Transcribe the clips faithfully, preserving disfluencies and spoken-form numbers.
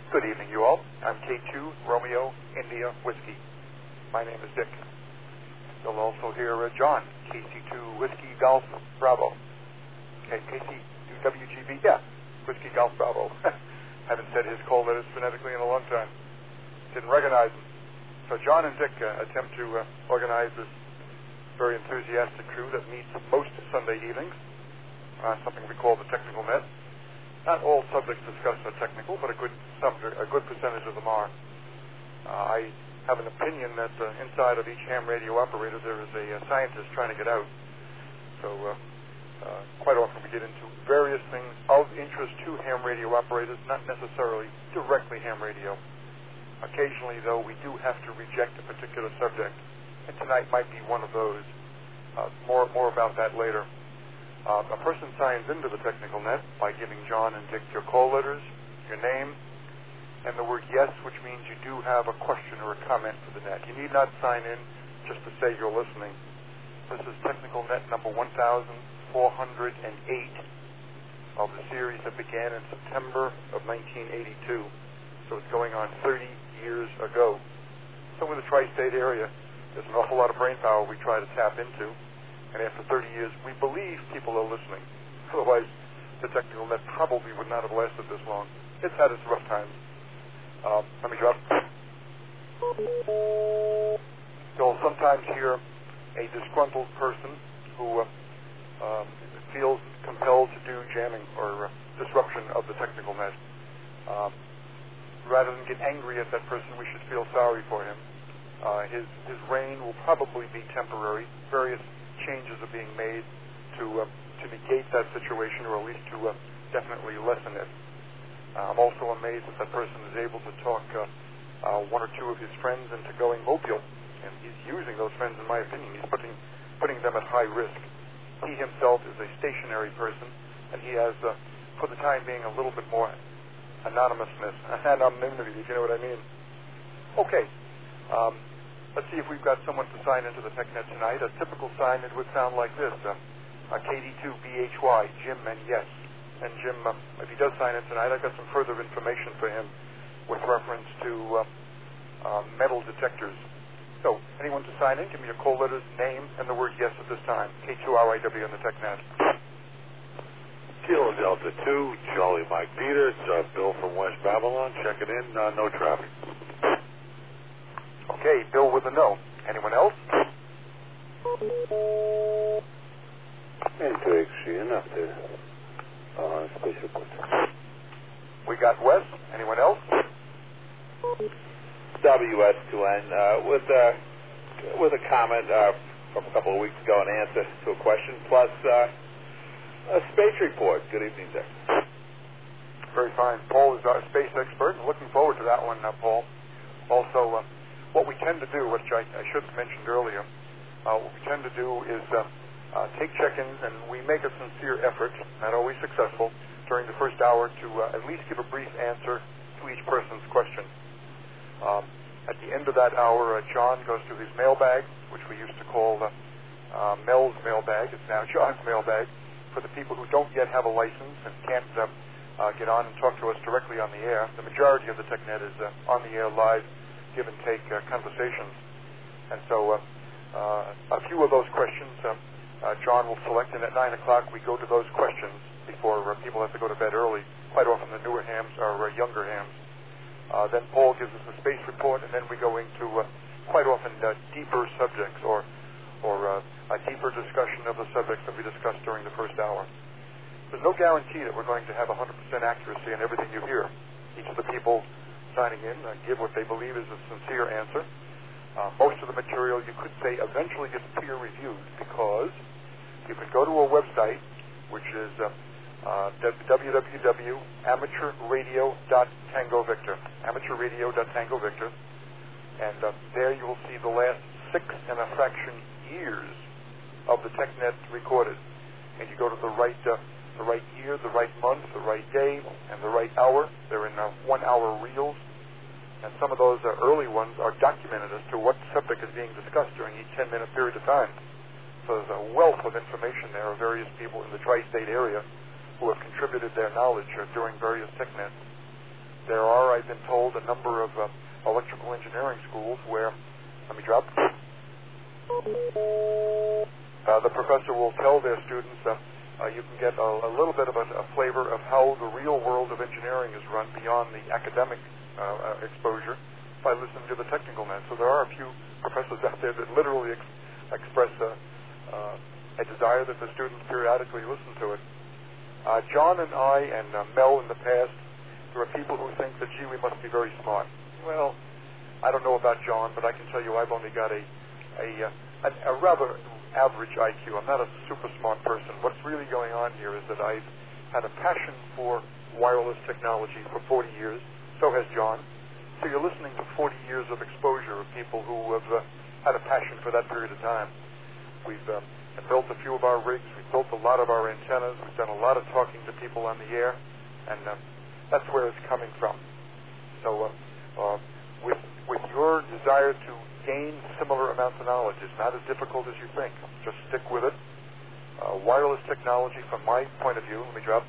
Good evening, you all. I'm K two Romeo India Whiskey. My name is Dick. You'll also hear uh, John, K C two Whiskey Golf Bravo. Okay, K C two W G B, yeah, Whiskey Golf Bravo. Haven't said his call letters phonetically in a long time. Didn't recognize him. So John and Dick uh, attempt to uh, organize this very enthusiastic crew that meets most Sunday evenings, uh, something we call the Technical Net. Not all subjects discussed are technical, but a good subject, a good percentage of them are. Uh, I have an opinion that uh, inside of each ham radio operator there is a, a scientist trying to get out. So uh, uh, quite often we get into various things of interest to ham radio operators, not necessarily directly ham radio. Occasionally, though, we do have to reject a particular subject, and tonight might be one of those. Uh, more, more about that later. Uh, a person signs into the Technical Net by giving John and Dick your call letters, your name, and the word yes, which means you do have a question or a comment for the net. You need not sign in just to say you're listening. This is Technical Net number one thousand four hundred eight of the series that began in September of nineteen eighty-two. So it's going on thirty years ago. So in the tri-state area, there's an awful lot of brain power we try to tap into. And after thirty years, we believe people are listening. Otherwise, the Technical Net probably would not have lasted this long. It's had its rough times. Uh, let me drop. You'll sometimes hear a disgruntled person who uh, um, feels compelled to do jamming or uh, disruption of the Technical Net. Um, rather than get angry at that person, we should feel sorry for him. Uh, his, his reign will probably be temporary. Various changes are being made to uh, to negate that situation, or at least to uh, definitely lessen it. Uh, I'm also amazed that that person is able to talk uh, uh, one or two of his friends into going mobile, and he's using those friends, in my opinion. He's putting putting them at high risk. He himself is a stationary person, and he has, uh, for the time being, a little bit more anonymousness, anonymity, if you know what I mean. Okay. Um, Let's see if we've got someone to sign into the TechNet tonight. A typical sign, it would sound like this. Uh, uh, K D two B H Y, Jim and yes. And Jim, uh, if he does sign in tonight, I've got some further information for him with reference to uh, uh, metal detectors. So, anyone to sign in, give me your call letters, name, and the word yes at this time. K two R I W on the TechNet. Kilo Delta two, Charlie Mike Peters, uh, Bill from West Babylon, checking in, uh, no traffic. Okay, Bill with a no. Anyone else? Intuition after uh, space report. We got Wes. Anyone else? W S two N uh, with uh, with a comment uh, from a couple of weeks ago, an answer to a question, plus uh, a space report. Good evening, Dick. Very fine. Paul is our space expert. Looking forward to that one, uh, Paul. Also, uh, what we tend to do, which I, I should have mentioned earlier, uh, what we tend to do is uh, uh, take check-ins, and we make a sincere effort, not always successful, during the first hour to uh, at least give a brief answer to each person's question. Um, at the end of that hour, uh, John goes to his mailbag, which we used to call uh, uh, Mel's mailbag. It's now John's mailbag. For the people who don't yet have a license and can't uh, uh, get on and talk to us directly on the air, the majority of the TechNet is uh, on the air live, give and take uh, conversations. And so uh, uh, a few of those questions uh, uh, John will select, and at nine o'clock we go to those questions before uh, people have to go to bed early. Quite often the newer hams are uh, younger hams. Uh, then Paul gives us a space report, and then we go into uh, quite often uh, deeper subjects or, or uh, a deeper discussion of the subjects that we discussed during the first hour. There's no guarantee that we're going to have one hundred percent accuracy in everything you hear. Each of the people signing in uh, give what they believe is a sincere answer. Uh, most of the material, you could say, eventually gets peer reviewed, because you can go to a website which is uh, uh, w w w dot amateur radio dot tango victor, amateur radio dot tango victor, and uh, there you will see the last six and a fraction years of the TechNet recorded. And you go to the right uh, the right year, the right month, the right day, and the right hour. They're in uh, one-hour reels. And some of those uh, early ones are documented as to what subject is being discussed during each ten-minute period of time. So there's a wealth of information there of various people in the tri-state area who have contributed their knowledge uh, during various TechNets. there are, I've been told, a number of uh, electrical engineering schools where, let me drop, uh, the professor will tell their students uh, uh, you can get a, a little bit of a, a flavor of how the real world of engineering is run beyond the academic uh, uh, exposure by listening to the technical net. So there are a few professors out there that literally ex- express a, uh, a desire that the students periodically listen to it. Uh, John and I and uh, Mel in the past, there are people who think that, gee, we must be very smart. Well, I don't know about John, but I can tell you I've only got a a, a, a rather average I Q. I'm not a super smart person. What's really going on here is that I've had a passion for wireless technology for forty years. So has John. So you're listening to forty years of exposure of people who have uh, had a passion for that period of time. We've uh, built a few of our rigs. We've built a lot of our antennas. We've done a lot of talking to people on the air, and uh, that's where it's coming from. So uh, uh, with with your desire to gain similar amounts of knowledge, it's not as difficult as you think. Just stick with it. Uh, wireless technology, from my point of view, let me drop.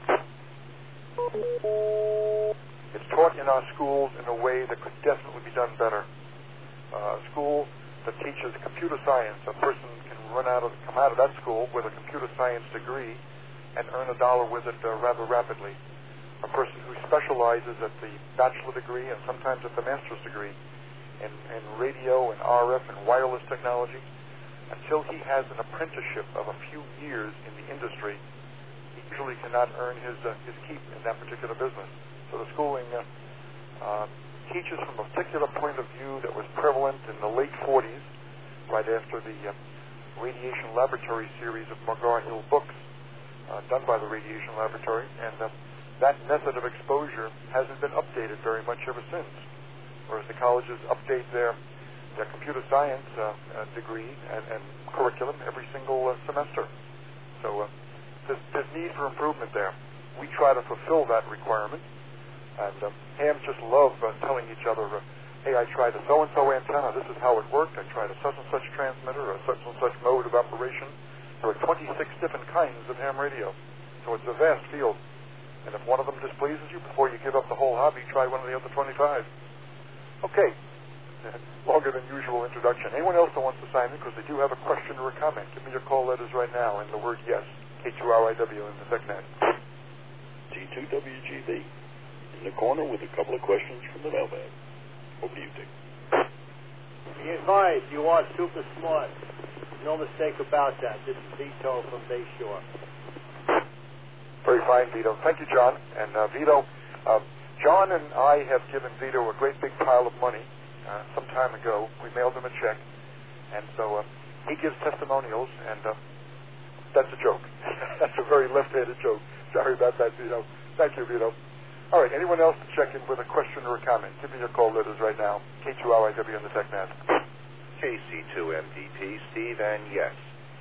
It's taught in our schools in a way that could definitely be done better. Uh, a school that teaches computer science, a person can run out of come out of that school with a computer science degree and earn a dollar with it uh, rather rapidly. A person who specializes at the bachelor degree and sometimes at the master's degree in, in radio and R F and wireless technology, until he has an apprenticeship of a few years in the industry, he usually cannot earn his uh, his keep in that particular business. So the schooling uh, uh, teaches from a particular point of view that was prevalent in the late forties, right after the uh, Radiation Laboratory series of McGraw-Hill books uh, done by the Radiation Laboratory, and uh, that method of exposure hasn't been updated very much ever since. Whereas the colleges update their their computer science uh, uh, degree and, and curriculum every single uh, semester. So uh, there's, there's need for improvement there. We try to fulfill that requirement. And uh, hams just love uh, telling each other, uh, hey, I tried a so-and-so antenna. This is how it worked. I tried a such-and-such transmitter or a such-and-such mode of operation. There are twenty-six different kinds of ham radio. So it's a vast field. And if one of them displeases you, before you give up the whole hobby, try one of the other twenty-five. Okay. Longer than usual introduction. Anyone else that wants to sign in, because they do have a question or a comment, give me your call letters right now and the word yes. K two R I W in the TechNet. T two W G B in the corner with a couple of questions from the mailbag. Over to you, Dick. Be advised, you are super smart. No mistake about that. This is Vito from Bayshore. Very fine, Vito. Thank you, John. And uh, Vito, uh, John and I have given Vito a great big pile of money uh, some time ago. We mailed him a check. And so uh, he gives testimonials, and uh, that's a joke. That's a very left-handed joke. Sorry about that, Vito. Thank you, Vito. All right, anyone else to check in with a question or a comment? Give me your call letters right now. K two R I W on the TechNet. K C two M D T, Steve, and yes.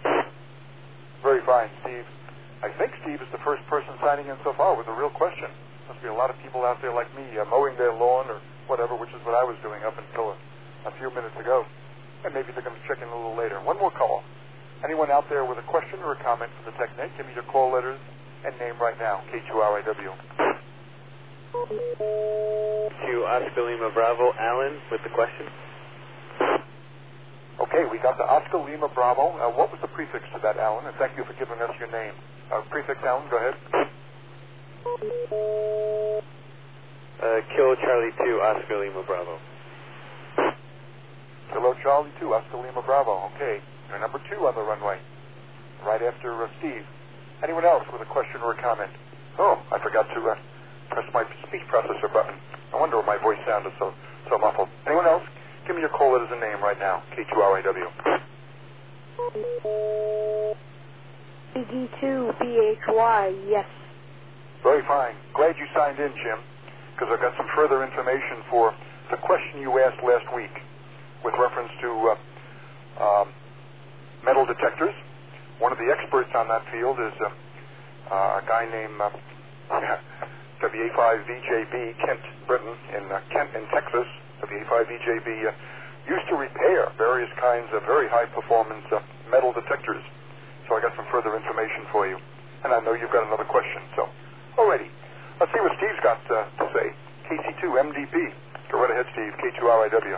Very fine, Steve. I think Steve is the first person signing in so far with a real question. Must be a lot of people out there like me uh, mowing their lawn or whatever, which is what I was doing up until a, a few minutes ago. And maybe they're going to check in a little later. One more call. Anyone out there with a question or a comment for the TechNet, give me your call letters and name right now. K two R I W. To Oscar Lima Bravo, Alan, with the question. Okay, we got the Oscar Lima Bravo. Uh, what was the prefix to that, Alan? And thank you for giving us your name. Uh, prefix, Alan, go ahead. Uh, Kilo Charlie two, Oscar Lima Bravo. Kilo Charlie two, Oscar Lima Bravo. Okay, you're number two on the runway, right after uh, Steve. Anyone else with a question or a comment? Oh, I forgot to uh, press my speech processor button. I wonder why my voice sounded so so muffled. Anyone else? Give me your call letters and name right now. K two R I W. B D two B H Y, yes. Very fine. Glad you signed in, Jim, because I've got some further information for the question you asked last week with reference to uh, um, metal detectors. One of the experts on that field is uh, uh, a guy named uh, W A five V J B, Kent Britton, in uh, Kent, in Texas. W A five V J B uh, used to repair various kinds of very high-performance uh, metal detectors. So I got some further information for you. And I know you've got another question. So, alrighty. Let's see what Steve's got uh, to say. K K C two M D P. Go right ahead, Steve. K two R I W.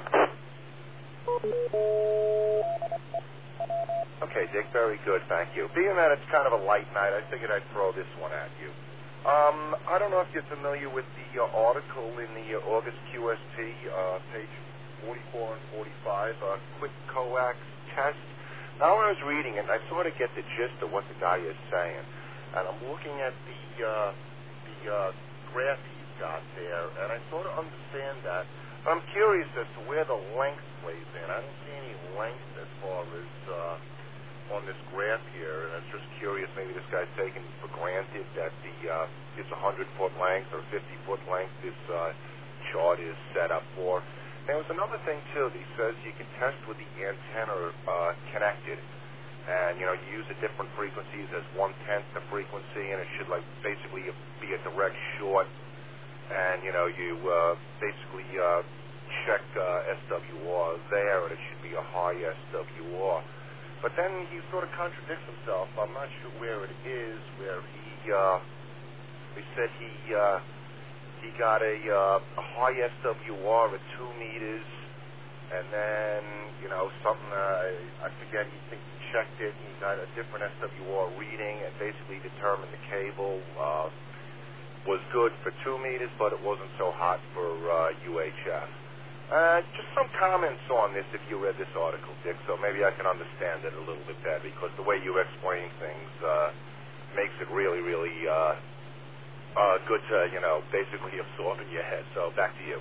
Okay, Dick, very good, thank you. Being that it's kind of a light night, I figured I'd throw this one at you. Um, I don't know if you're familiar with the uh, article in the uh, August Q S T, uh, page forty-four and forty-five, uh, quick coax test. Now when I was reading it, I sort of get the gist of what the guy is saying. And I'm looking at the, uh, the uh, graph he's got there, and I sort of understand that. But I'm curious as to where the length plays in. I don't see any length as far as uh, on this graph here, and I was just curious, maybe this guy's taking for granted that the uh, it's one hundred foot length or fifty foot length this uh, chart is set up for. There was another thing, too. He says you can test with the antenna uh, connected. And, you know, you use the different frequencies as one-tenth the frequency, and it should, like, basically be a direct short. And, you know, you uh, basically uh, check uh, S W R there, and it should be a high S W R. But then he sort of contradicts himself. I'm not sure where it is, where he, uh, he said he... Uh, He got a, uh, a high S W R at two meters, and then, you know, something, uh, I forget, he, he checked it, he got a different S W R reading, and basically determined the cable uh, was good for two meters, but it wasn't so hot for uh, U H F. Uh, just some comments on this if you read this article, Dick, so maybe I can understand it a little bit better, because the way you explain things uh, makes it really, really... Uh, Uh, good to, you know, basically absorb in your head. So, back to you.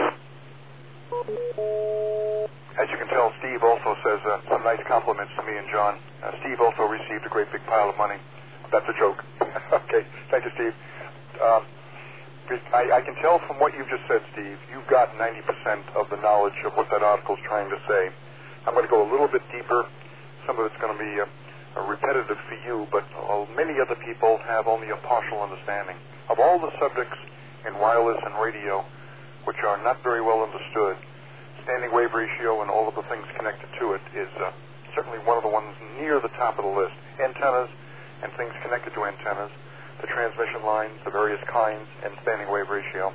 As you can tell, Steve also says uh, some nice compliments to me and John. Uh, Steve also received a great big pile of money. That's a joke. Okay, thank you, Steve. Um, I, I can tell from what you've just said, Steve, you've got ninety percent of the knowledge of what that article's trying to say. I'm going to go a little bit deeper. Some of it's going to be uh, repetitive for you, but uh, many other people have only a partial understanding. Of all the subjects in wireless and radio, which are not very well understood, standing wave ratio and all of the things connected to it is uh, certainly one of the ones near the top of the list. Antennas and things connected to antennas, the transmission lines, the various kinds, and standing wave ratio.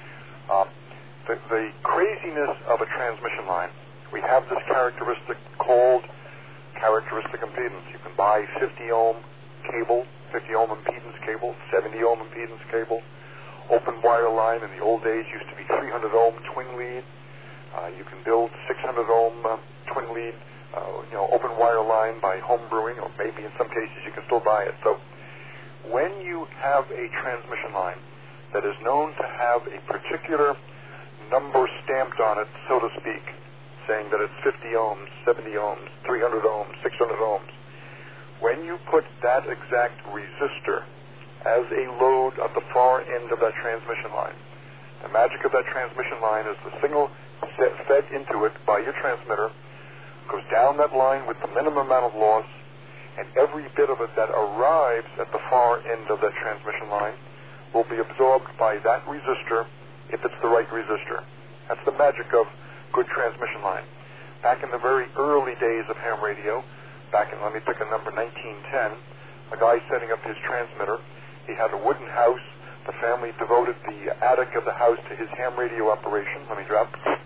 Uh, the, the craziness of a transmission line, we have this characteristic called characteristic impedance. You can buy fifty ohm cable, fifty ohm impedance cable, seventy ohm impedance cable. Open wire line in the old days used to be three hundred ohm twin lead. Uh, you can build six hundred ohm uh, twin lead, uh, you know, open wire line by home brewing, or maybe in some cases you can still buy it. So when you have a transmission line that is known to have a particular number stamped on it, so to speak, saying that it's fifty ohms, seventy ohms, three hundred ohms, six hundred ohms, when you put that exact resistor as a load at the far end of that transmission line, the magic of that transmission line is the signal set, fed into it by your transmitter goes down that line with the minimum amount of loss, and every bit of it that arrives at the far end of that transmission line will be absorbed by that resistor if it's the right resistor. That's the magic of good transmission line. Back in the very early days of ham radio, back in, let me pick a number, nineteen ten, a guy setting up his transmitter. He had a wooden house. The family devoted the attic of the house to his ham radio operation. Let me drop.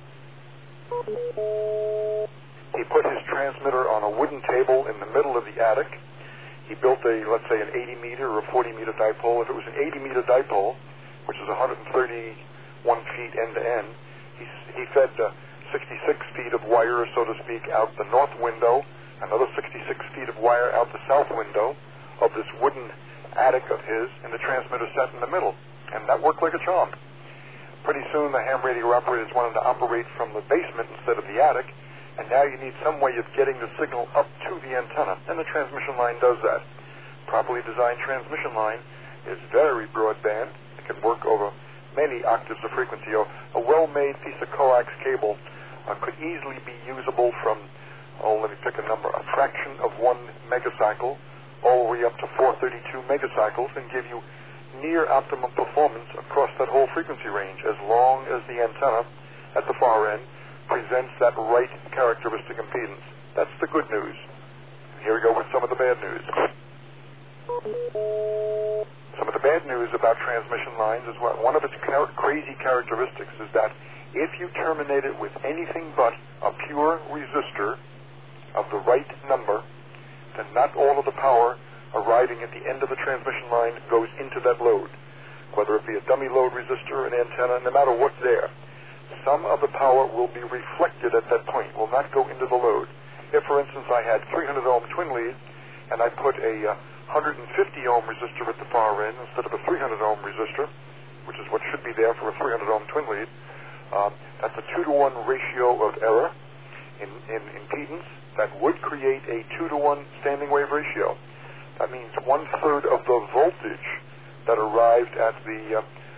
He put his transmitter on a wooden table in the middle of the attic. He built a, let's say, an eighty meter or a forty meter dipole. If it was an eighty meter dipole, which is one hundred thirty-one feet end to end, he, he fed uh, sixty-six feet of wire, so to speak, out the north window, another sixty-six feet of wire out the south window of this wooden attic of his, and the transmitter sat in the middle. And that worked like a charm. Pretty soon the ham radio operators wanted to operate from the basement instead of the attic, and now you need some way of getting the signal up to the antenna, and the transmission line does that. Properly designed transmission line is very broadband. It can work over many octaves of frequency. A well-made piece of coax cable uh, could easily be usable from, oh, let me pick a number, a fraction of one megacycle all the way up to four thirty-two megacycles, and give you near optimum performance across that whole frequency range, as long as the antenna at the far end presents that right characteristic impedance. That's the good news. Here we go with some of the bad news. Some of the bad news about transmission lines is what one of its char- crazy characteristics is that if you terminate it with anything but a pure resistor of the right number, then not all of the power arriving at the end of the transmission line goes into that load, whether it be a dummy load resistor, an antenna, no matter what's there. Some of the power will be reflected at that point, will not go into the load. If, for instance, I had three hundred ohm twin lead and I put a uh, one hundred fifty ohm resistor at the far end instead of a three hundred ohm resistor, which is what should be there for a three hundred ohm twin lead, uh, that's a two to one ratio of error in, in impedance. That would create a two to one standing wave ratio. That means one-third of the voltage that arrived at the uh,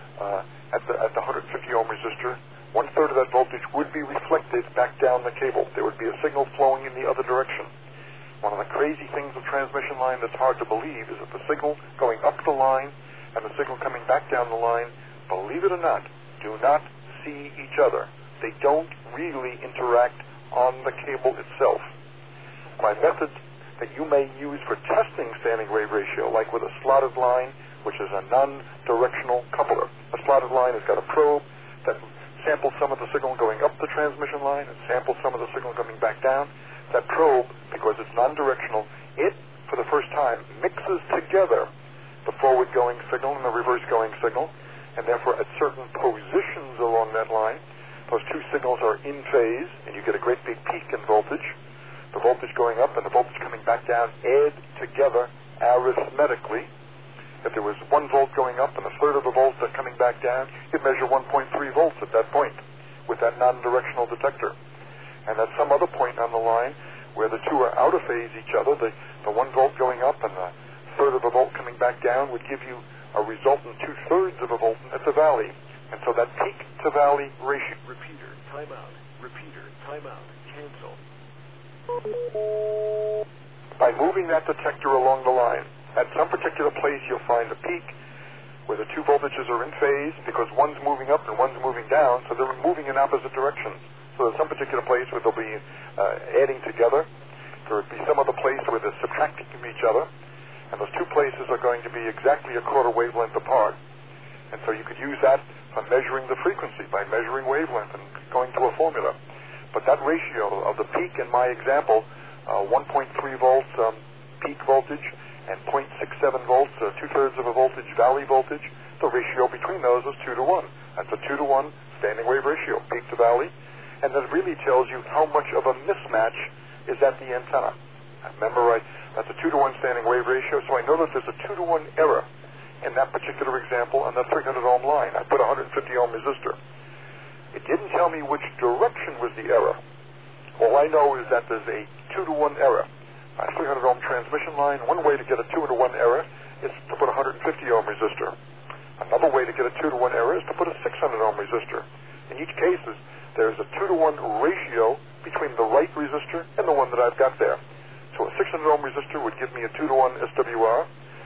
uh, at the at the one hundred fifty ohm resistor, one-third of that voltage would be reflected back down the cable. There would be a signal flowing in the other direction. One of the crazy things of transmission line that's hard to believe is that the signal going up the line and the signal coming back down the line, believe it or not, do not see each other. They don't really interact on the cable itself. My method that you may use for testing standing wave ratio, like with a slotted line, which is a non-directional coupler. A slotted line has got a probe that samples some of the signal going up the transmission line and samples some of the signal coming back down. That probe, because it's non-directional, it, for the first time, mixes together the forward-going signal and the reverse-going signal, and therefore at certain positions along that line, those two signals are in phase, and you get a great big peak in voltage. The voltage going up and the voltage coming back down add together arithmetically. If there was one volt going up and a third of the volts that coming back down, you'd measure one point three volts at that point with that non-directional detector. And at some other point on the line where the two are out of phase each other, the, the one volt going up and the third of a volt coming back down would give you a resultant two-thirds of a volt at the valley. And so that peak to valley ratio... Repeater, timeout. Repeater, timeout. Cancel. By moving that detector along the line, at some particular place you'll find a peak where the two voltages are in phase because one's moving up and one's moving down, so they're moving in opposite directions. So there's some particular place where they'll be uh, adding together. There would be some other place where they're subtracting from each other, and those two places are going to be exactly a quarter wavelength apart. And so you could use that for measuring the frequency, by measuring wavelength and going to a formula. But that ratio of the peak in my example, uh, one point three volts um, peak voltage and zero point six seven volts, uh, two-thirds of a voltage valley voltage, the ratio between those is two to one. That's a two to one standing wave ratio, peak to valley. And that really tells you how much of a mismatch is at the antenna. Remember, right, that's a two to one standing wave ratio, so I know that there's a two to one error in that particular example on the three hundred ohm line. I put a one hundred fifty ohm resistor. It didn't tell me which direction was the error. All I know is that there's a two to one error. A three hundred ohm transmission line, one way to get a two to one error is to put a one hundred fifty ohm resistor. Another way to get a two to one error is to put a six hundred ohm resistor. In each case, there's a two to one ratio between the right resistor and the one that I've got there. So a six hundred ohm resistor would give me a two to one S W R.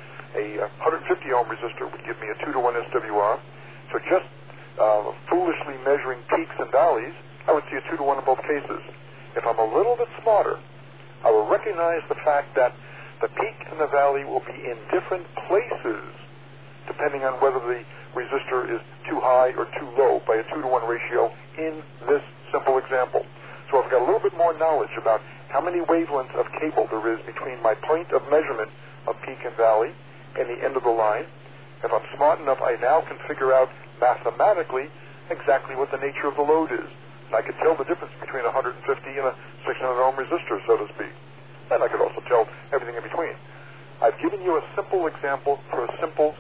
A one hundred fifty ohm resistor would give me a two to one S W R. So just uh, foolishly measuring peaks and valleys, I would see a two to one in both cases. If I'm a little bit smarter, I will recognize the fact that the peak and the valley will be in different places depending on whether the resistor is too high or too low by a two to one ratio in this simple example. So I've got a little bit more knowledge about how many wavelengths of cable there is between my point of measurement of peak and valley and the end of the line. If I'm smart enough, I now can figure out mathematically exactly what the nature of the load is. And I could tell the difference between a one hundred fifty and a six hundred ohm resistor, so to speak. And I could also tell everything in between. I've given you a simple example for a simple...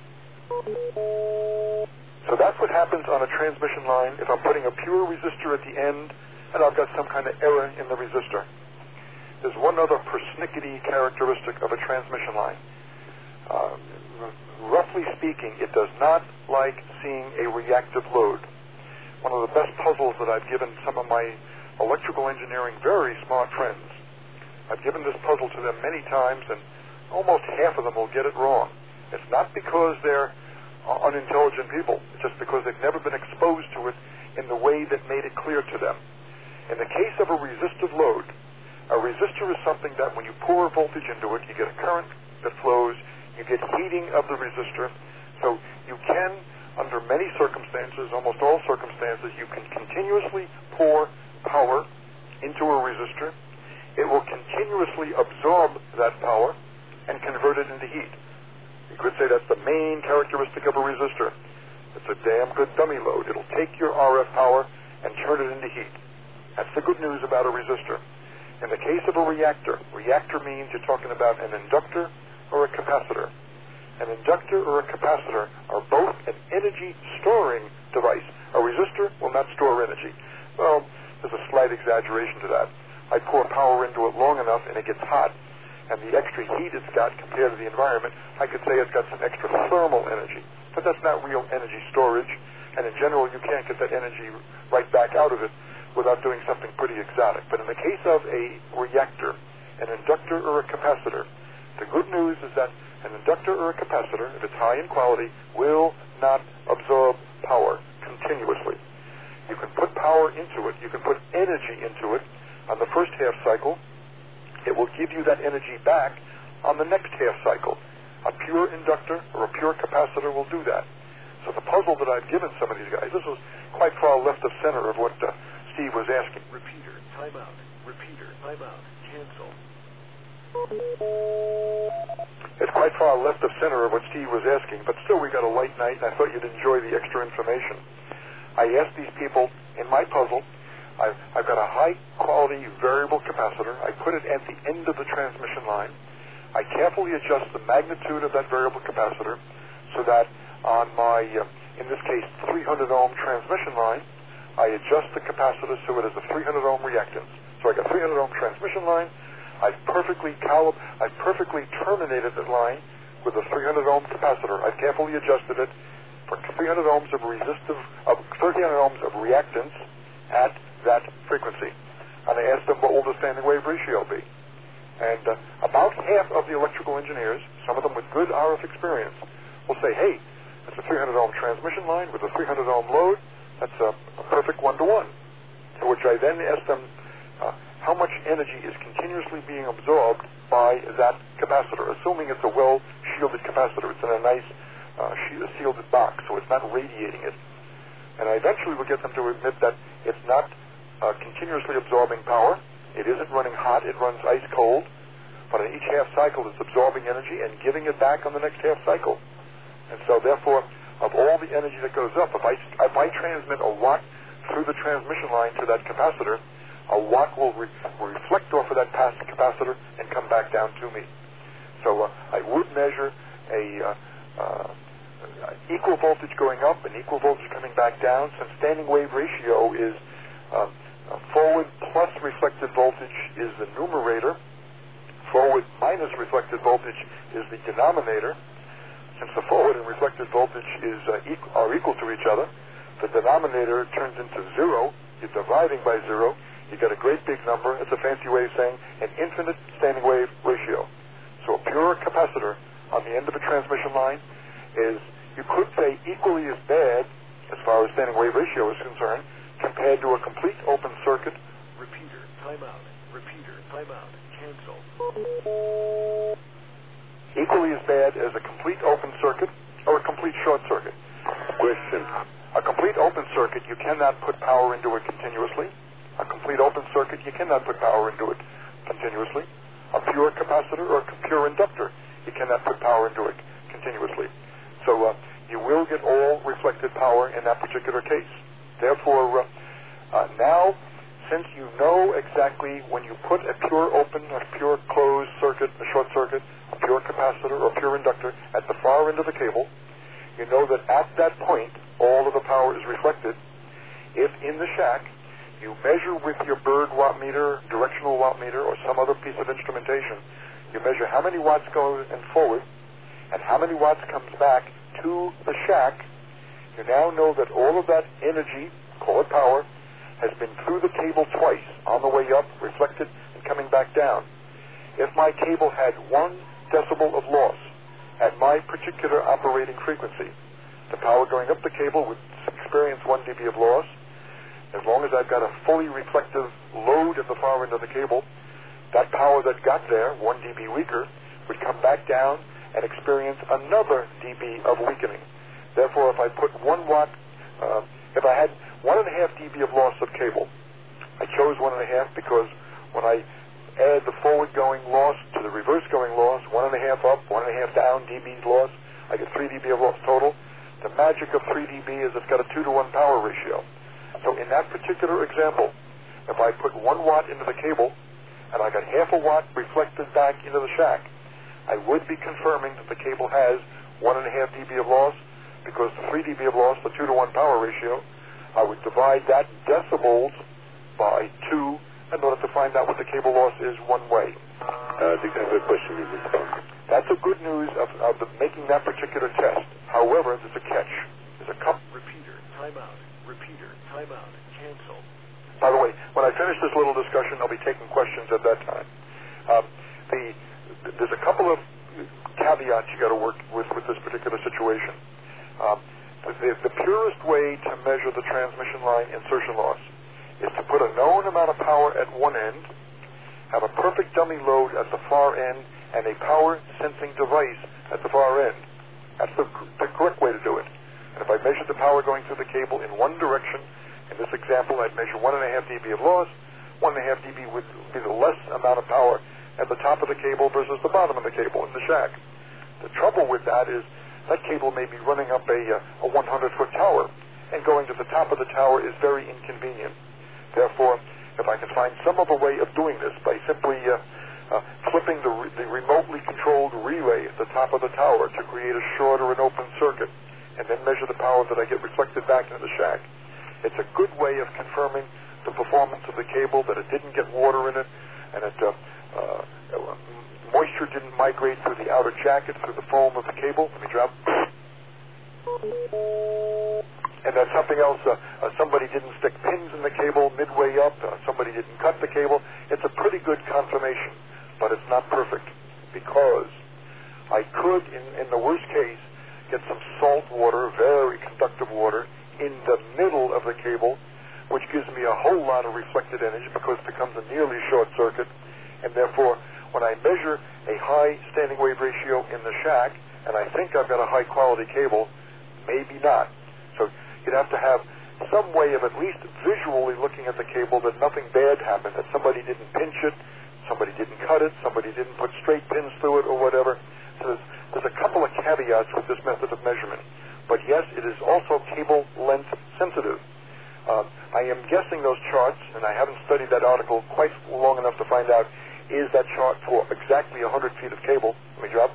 So that's what happens on a transmission line if I'm putting a pure resistor at the end and I've got some kind of error in the resistor. There's one other persnickety characteristic of a transmission line. Uh, roughly speaking, it does not like seeing a reactive load. One of the best puzzles that I've given some of my electrical engineering very smart friends. I've given this puzzle to them many times, and almost half of them will get it wrong. It's not because they're uh, unintelligent people. It's just because they've never been exposed to it in the way that made it clear to them. In the case of a resistive load, a resistor is something that when you pour voltage into it, you get a current that flows you get heating of the resistor. So you can, under many circumstances, almost all circumstances, you can continuously pour power into a resistor. It will continuously absorb that power and convert it into heat. You could say that's the main characteristic of a resistor. It's a damn good dummy load. It'll take your R F power and turn it into heat. That's the good news about a resistor. In the case of a reactor, reactor means you're talking about an inductor or a capacitor. An inductor or a capacitor are both an energy storing device. A resistor will not store energy. Well, there's a slight exaggeration to that. I pour power into it long enough and it gets hot, and the extra heat it's got compared to the environment, I could say it's got some extra thermal energy. But that's not real energy storage, and in general you can't get that energy right back out of it without doing something pretty exotic. But in the case of a reactor, an inductor or a capacitor, the good news is that an inductor or a capacitor, if it's high in quality, will not absorb power continuously. You can put power into it, you can put energy into it on the first half cycle. It will give you that energy back on the next half cycle. A pure inductor or a pure capacitor will do that. So the puzzle that I've given some of these guys, this was quite far left of center of what uh, Steve was asking. Repeater, timeout. Repeater, timeout. Cancel. It's quite far left of center of what Steve was asking, but still we got a light night, and I thought you'd enjoy the extra information. I asked these people, in my puzzle, I've, I've got a high-quality variable capacitor. I put it at the end of the transmission line. I carefully adjust the magnitude of that variable capacitor so that on my, uh, in this case, three hundred ohm transmission line, I adjust the capacitor so it has a three hundred ohm reactance. So I got three hundred ohm transmission line. I've perfectly calib- I've perfectly terminated that line with a three hundred ohm capacitor. I've carefully adjusted it for three hundred ohms of resistive, of thirteen hundred ohms of reactance at that frequency. And I asked them, what will the standing wave ratio be? And uh, about half of the electrical engineers, some of them with good R F experience, will say, hey, it's a three hundred ohm transmission line with a three hundred ohm load. That's a, a perfect one-to-one. To which I then ask them, uh, how much energy is continuously being absorbed by that capacitor, assuming it's a well-shielded capacitor. It's in a nice uh, shielded box, so it's not radiating it. And I eventually will get them to admit that it's not uh, continuously absorbing power. It isn't running hot. It runs ice cold. But in each half cycle, it's absorbing energy and giving it back on the next half cycle. And so, therefore, of all the energy that goes up, if I, if I transmit a watt through the transmission line to that capacitor, a watt will, re- will reflect off of that past capacitor and come back down to me. So uh, I would measure a uh, uh, equal voltage going up and equal voltage coming back down, since standing wave ratio is uh, uh, forward plus reflected voltage is the numerator, forward minus reflected voltage is the denominator. Since the forward and reflected voltage is uh, equal, are equal to each other, the denominator turns into zero. You're dividing by zero. You get a great big number. It's a fancy way of saying an infinite standing wave ratio. So a pure capacitor on the end of a transmission line is, you could say, equally as bad as far as standing wave ratio is concerned compared to a complete open circuit. Repeater, timeout. Repeater, timeout. Cancel. Equally as bad as a complete open circuit or a complete short circuit. Question. A complete open circuit, you cannot put power into it continuously. A complete open circuit, you cannot put power into it continuously. A pure capacitor or a pure inductor, you cannot put power into it continuously. So uh, you will get all reflected power in that particular case. Therefore, uh, uh, now, since you know exactly when you put a pure open, a pure closed circuit, a short circuit, a pure capacitor or pure inductor at the far end of the cable, you know that at that point all of the power is reflected. If in the shack you measure with your Bird watt meter, directional watt meter, or some other piece of instrumentation, you measure how many watts go in forward and how many watts comes back to the shack, you now know that all of that energy, call it power, has been through the cable twice, on the way up, reflected, and coming back down. If my cable had one decibel of loss at my particular operating frequency, the power going up the cable would experience one dB of loss. As long as I've got a fully reflective load at the far end of the cable, that power that got there, one dB weaker, would come back down and experience another dB of weakening. Therefore, if I put one watt, uh, if I had one and a half dB of loss of cable, I chose one and a half because when I add the forward-going loss to the reverse-going loss, one and a half up, one and a half down dB's loss, I get three dB of loss total. The magic of three dB is it's got a two to one power ratio. So in that particular example, if I put one watt into the cable and I got half a watt reflected back into the shack, I would be confirming that the cable has one and a half dB of loss because the three dB of loss, the two to one power ratio, I would divide that decibels by two in order to find out what the cable loss is one way. Uh, do you have a question in response? That's the good news of, of the, making that particular test. However, there's a catch. There's a couple. Repeater, timeout. Repeater, timeout. Cancel. By the way, when I finish this little discussion, I'll be taking questions at that time. Um, the, there's a couple of caveats you got to work with with this particular situation. Um, the, the purest way to measure the transmission line insertion loss is to put a known amount of power at one end, have a perfect dummy load at the far end, and a power sensing device at the far end. That's the, the correct way to do it. And if I measured the power going through the cable in one direction, in this example, I'd measure one and a half dB of loss. One and a half dB would be the less amount of power at the top of the cable versus the bottom of the cable in the shack. The trouble with that is that cable may be running up a, a one hundred foot tower, and going to the top of the tower is very inconvenient. Therefore, if I can find some other way of doing this by simply uh, uh, flipping the, re- the remotely controlled relay at the top of the tower to create a short or an open circuit, and then measure the power that I get reflected back into the shack, it's a good way of confirming the performance of the cable, that it didn't get water in it, and it uh, uh, moisture didn't migrate through the outer jacket, through the foam of the cable. Let me drop. And that's something else. Uh, uh, somebody didn't stick pins in the cable midway up. Uh, somebody didn't cut the cable. It's a pretty good confirmation, but it's not perfect because I could, in, in the worst case, get some salt water, very conductive water, in the middle of the cable, which gives me a whole lot of reflected energy because it becomes a nearly short circuit. And therefore, when I measure a high standing wave ratio in the shack, and I think I've got a high quality cable, maybe not. So you'd have to have some way of at least visually looking at the cable that nothing bad happened, that somebody didn't pinch it, somebody didn't cut it, somebody didn't put straight pins through it or whatever. So there's, there's a couple of caveats with this method of measurement. But yes, it is also cable length sensitive. Uh, I am guessing those charts, and I haven't studied that article quite long enough to find out, is that chart for exactly one hundred feet of cable. Let me drop.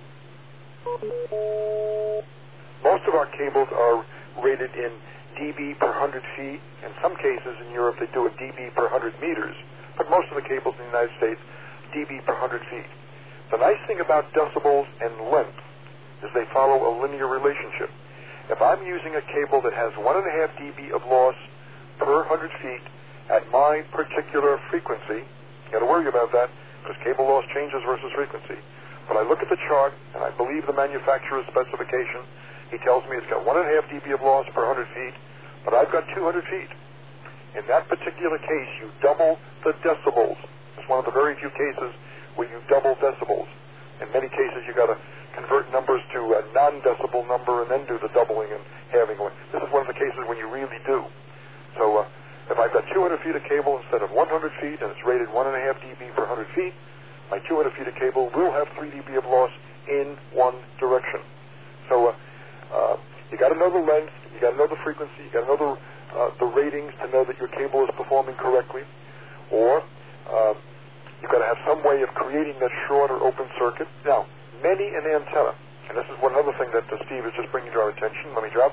Most of our cables are rated in dB per one hundred feet. In some cases in Europe they do a dB per one hundred meters, but most of the cables in the United States, dB per one hundred feet. The nice thing about decibels and length is they follow a linear relationship. If I'm using a cable that has one and a half dB of loss per one hundred feet at my particular frequency, you got to worry about that because cable loss changes versus frequency. But I look at the chart and I believe the manufacturer's specification. He tells me it's got one and a half dB of loss per one hundred feet, but I've got two hundred feet. In that particular case, you double the decibels. It's one of the very few cases where you double decibels. In many cases, you got to convert numbers to a non-decibel number and then do the doubling and halving. This is one of the cases when you really do. So uh, if I've got two hundred feet of cable instead of one hundred feet and it's rated one and a half dB per one hundred feet, my two hundred feet of cable will have three dB of loss in one direction. So uh, uh, you got to know the length, you got to know the frequency, you got to know the, uh, the ratings to know that your cable is performing correctly, or uh, you've got to have some way of creating that short or open circuit. Now, many an antenna, and this is one other thing that uh, Steve is just bringing to our attention. Let me drop.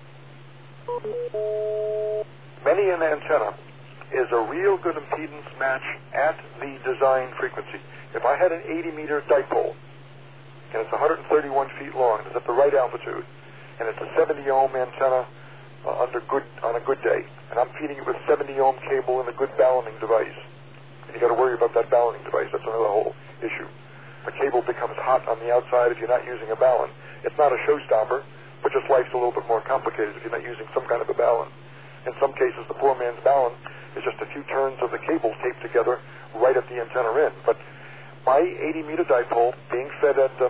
Many an antenna is a real good impedance match at the design frequency. If I had an eighty meter dipole, and it's one hundred thirty-one feet long, and it's at the right altitude, and it's a seventy ohm antenna uh, under good on a good day, and I'm feeding it with seventy ohm cable and a good balloning device, and you got to worry about that balloning device. That's another whole issue. The cable becomes hot on the outside if you're not using a balun. It's not a showstopper, but just life's a little bit more complicated if you're not using some kind of a balun. In some cases, the poor man's balun is just a few turns of the cables taped together right at the antenna end. But my eighty meter dipole being fed at uh,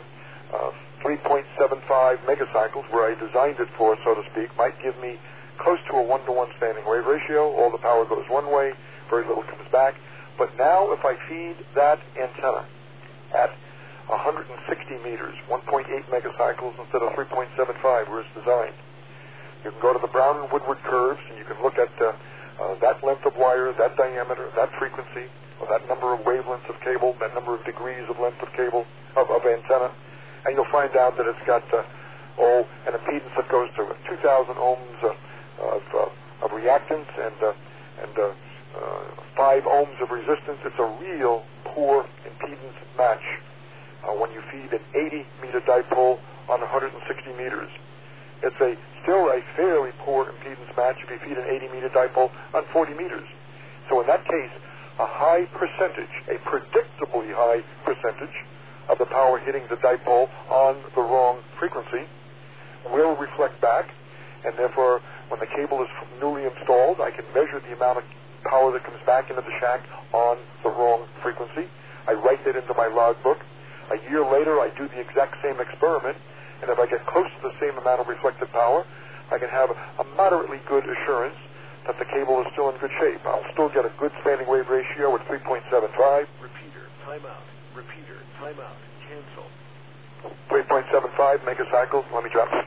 uh, three point seven five megacycles, where I designed it for, so to speak, might give me close to a one-to-one standing wave ratio. All the power goes one way, very little comes back. But now if I feed that antenna at one hundred sixty meters, one point eight megacycles instead of three point seven five where it's designed, you can go to the Brown and Woodward curves and you can look at uh, uh, that length of wire, that diameter, that frequency, or that number of wavelengths of cable, that number of degrees of length of cable, of, of antenna, and you'll find out that it's got uh, oh, an impedance that goes to two thousand ohms uh, of, uh, of reactance and, uh, and uh, uh, five ohms of resistance. It's a real poor impedance match uh, when you feed an eighty meter dipole on one hundred sixty meters. It's a still a fairly poor impedance match if you feed an eighty meter dipole on forty meters. So in that case, a high percentage, a predictably high percentage of the power hitting the dipole on the wrong frequency will reflect back, and therefore when the cable is newly installed, I can measure the amount of power that comes back into the shack on the wrong frequency. I write that into my logbook. A year later, I do the exact same experiment, and if I get close to the same amount of reflected power, I can have a moderately good assurance that the cable is still in good shape. I'll still get a good standing wave ratio at three point seven five. Repeater, timeout. Repeater, timeout. Cancel. three point seven five megacycles. Let me drop.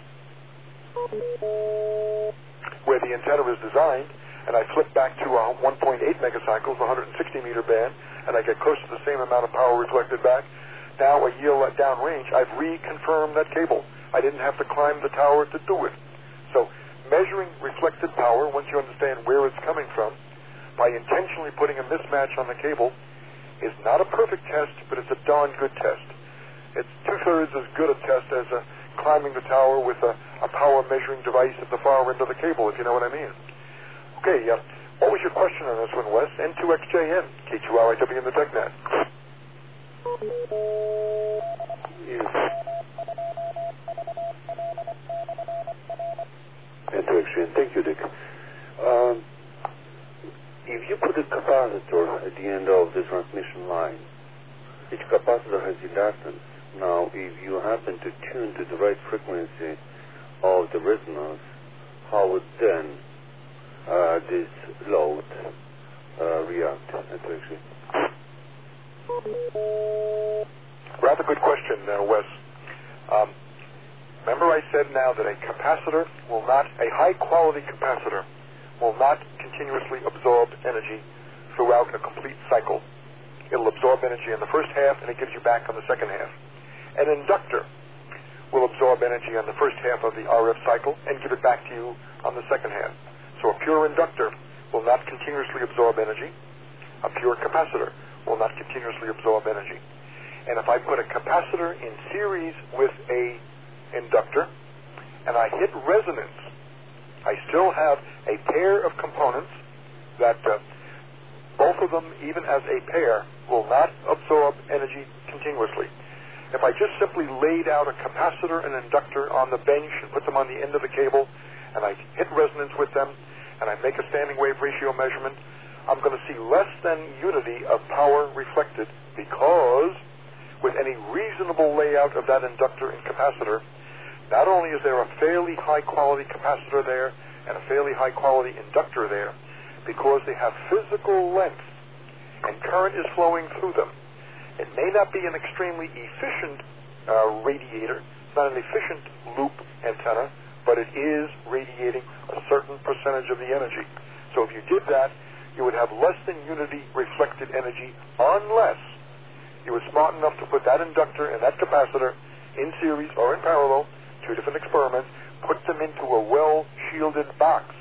Where the antenna is designed, and I flip back to uh, one point eight megacycles, one hundred sixty meter band, and I get close to the same amount of power reflected back. Now, a year downrange, I've reconfirmed that cable. I didn't have to climb the tower to do it. So, measuring reflected power, once you understand where it's coming from, by intentionally putting a mismatch on the cable, is not a perfect test, but it's a darn good test. It's two-thirds as good a test as uh, climbing the tower with a, a power measuring device at the far end of the cable, if you know what I mean. Okay, uh, what was your question on this one, Wes? N two X J N, K two R I W in the TechNet. Yes. N two X J N, thank you, Dick. Um, if you put a capacitor at the end of the transmission line, each capacitor has inductance. Now, if you happen to tune to the right frequency of the resonance, how would then uh, this load uh, react? Actually, rather good question, uh, Wes. Um, remember I said now that a capacitor will not, a high-quality capacitor will not continuously absorb energy throughout a complete cycle. It'll absorb energy in the first half, and it gives you back on the second half. An inductor will absorb energy on the first half of the R F cycle and give it back to you on the second half. So a pure inductor will not continuously absorb energy. A pure capacitor will not continuously absorb energy. And if I put a capacitor in series with a inductor and I hit resonance, I still have a pair of components that uh, both of them, even as a pair, will not absorb energy continuously. If I just simply laid out a capacitor and inductor on the bench and put them on the end of the cable, and I hit resonance with them, and I make a standing wave ratio measurement, I'm going to see less than unity of power reflected, because with any reasonable layout of that inductor and capacitor, not only is there a fairly high-quality capacitor there and a fairly high-quality inductor there, because they have physical length and current is flowing through them. It may not be an extremely efficient uh, radiator. It's not an efficient loop antenna, but it is radiating a certain percentage of the energy. So if you did that, you would have less than unity reflected energy unless you were smart enough to put that inductor and that capacitor in series or in parallel, two different experiments, put them into a well-shielded box.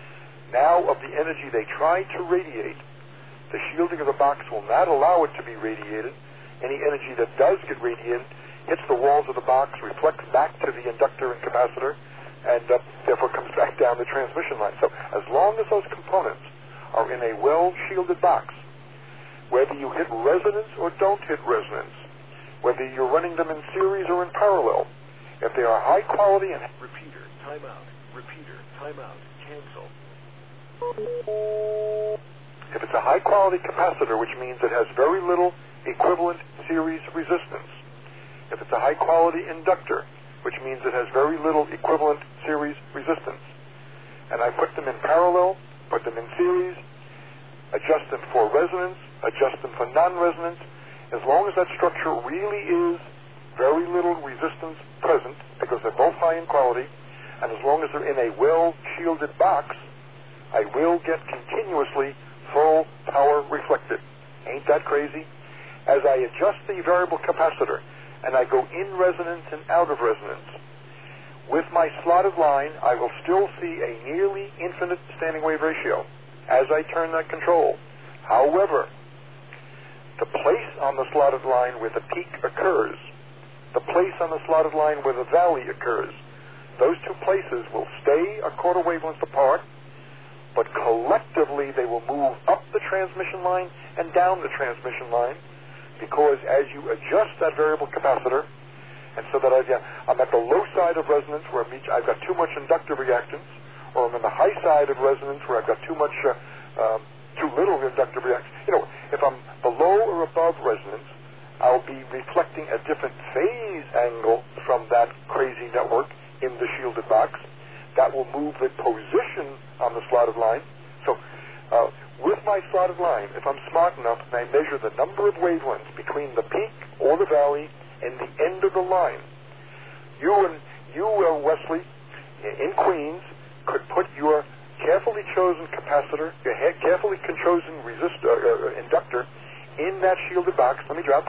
Now, of the energy they try to radiate, the shielding of the box will not allow it to be radiated. Any energy that does get radiated hits the walls of the box, reflects back to the inductor and capacitor, and uh, therefore comes back down the transmission line. So as long as those components are in a well-shielded box, whether you hit resonance or don't hit resonance, whether you're running them in series or in parallel, if they are high quality and... Repeater, timeout. Repeater, timeout. Cancel. If it's a high-quality capacitor, which means it has very little equivalent series resistance, if it's a high-quality inductor, which means it has very little equivalent series resistance, and I put them in parallel, put them in series, adjust them for resonance, adjust them for non-resonance, as long as that structure really is very little resistance present, because they're both high in quality, and as long as they're in a well-shielded box, I will get continuously full power reflected. Ain't that crazy? As I adjust the variable capacitor, and I go in resonance and out of resonance, with my slotted line, I will still see a nearly infinite standing wave ratio as I turn that control. However, the place on the slotted line where the peak occurs, the place on the slotted line where the valley occurs, those two places will stay a quarter wavelength apart, but collectively they will move up the transmission line and down the transmission line, because as you adjust that variable capacitor, and so that I've, I'm at the low side of resonance where I've got too much inductive reactance, or I'm on the high side of resonance where I've got too much, uh, uh, too little inductive reactance. You know, if I'm below or above resonance, I'll be reflecting a different phase angle from that crazy network in the shielded box. That will move the position on the slotted line. So, uh, with my slotted line, if I'm smart enough and I measure the number of wavelengths between the peak or the valley and the end of the line, you and you, uh, Wesley, in Queens, could put your carefully chosen capacitor, your carefully chosen resistor, uh, inductor, in that shielded box. Let me drop.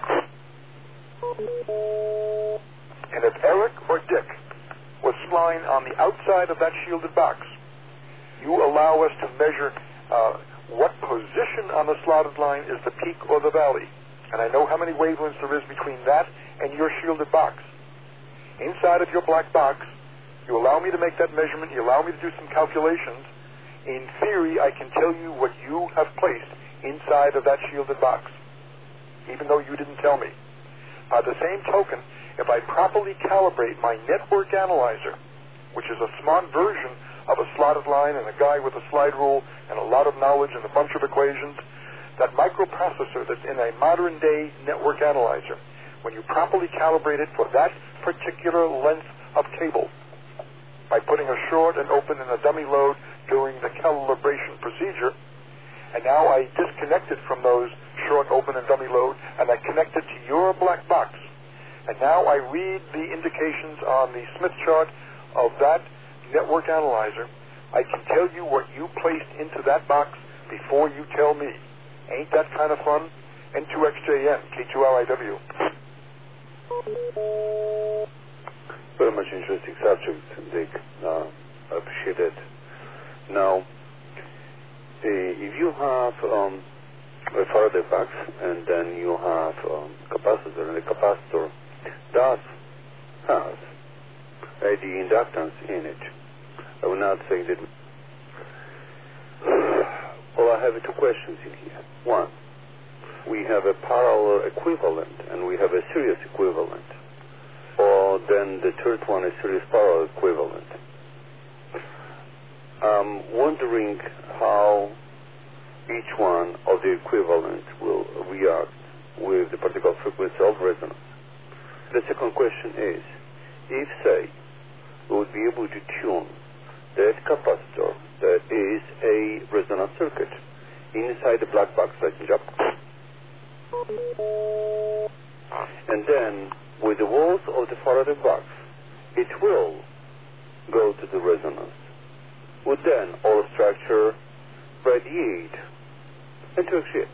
And if Eric or Dick was flying on the outside of that shielded box, you allow us to measure uh, what position on the slotted line is the peak or the valley. And I know how many wavelengths there is between that and your shielded box. Inside of your black box, you allow me to make that measurement, you allow me to do some calculations. In theory, I can tell you what you have placed inside of that shielded box, even though you didn't tell me. By the same token, if I properly calibrate my network analyzer, which is a smart version of a slotted line and a guy with a slide rule and a lot of knowledge and a bunch of equations, that microprocessor that's in a modern-day network analyzer, when you properly calibrate it for that particular length of cable, by putting a short and open and a dummy load during the calibration procedure, and now I disconnect it from those short, open, and dummy load, and I connect it to your black box. And now I read the indications on the Smith chart of that network analyzer. I can tell you what you placed into that box before you tell me. Ain't that kind of fun? N two X J N, K two L I W. Very much interesting subject, Dick. Uh, I appreciate it. Now, uh, if you have um, a Faraday box and then you have um, capacitor, and the capacitor does have uh, the inductance in it, I will not say that. Well, I have two questions in here. One, we have a parallel equivalent and we have a series equivalent. Or then the third one is series parallel equivalent. I'm wondering how each one of the equivalents will react with the particular frequency of resonance. The second question is, if, say, we would be able to tune that capacitor that is a resonance circuit inside the black box like job, and then with the walls of the Faraday box, it will go to the resonance. Would then all structure radiate into a shape?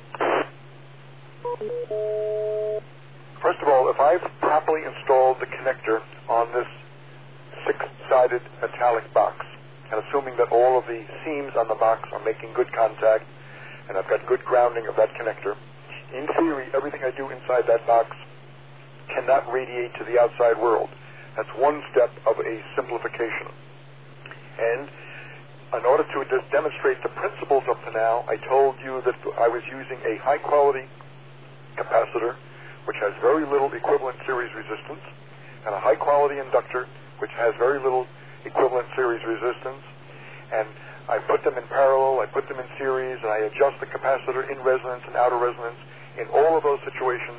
First of all, if I've properly installed the connector on this six-sided metallic box, and assuming that all of the seams on the box are making good contact, and I've got good grounding of that connector, in theory, everything I do inside that box cannot radiate to the outside world. That's one step of a simplification. And in order to just demonstrate the principles up to now, I told you that I was using a high-quality capacitor, which has very little equivalent series resistance, and a high-quality inductor, which has very little equivalent series resistance. And I put them in parallel, I put them in series, and I adjust the capacitor in resonance and out of resonance. In all of those situations,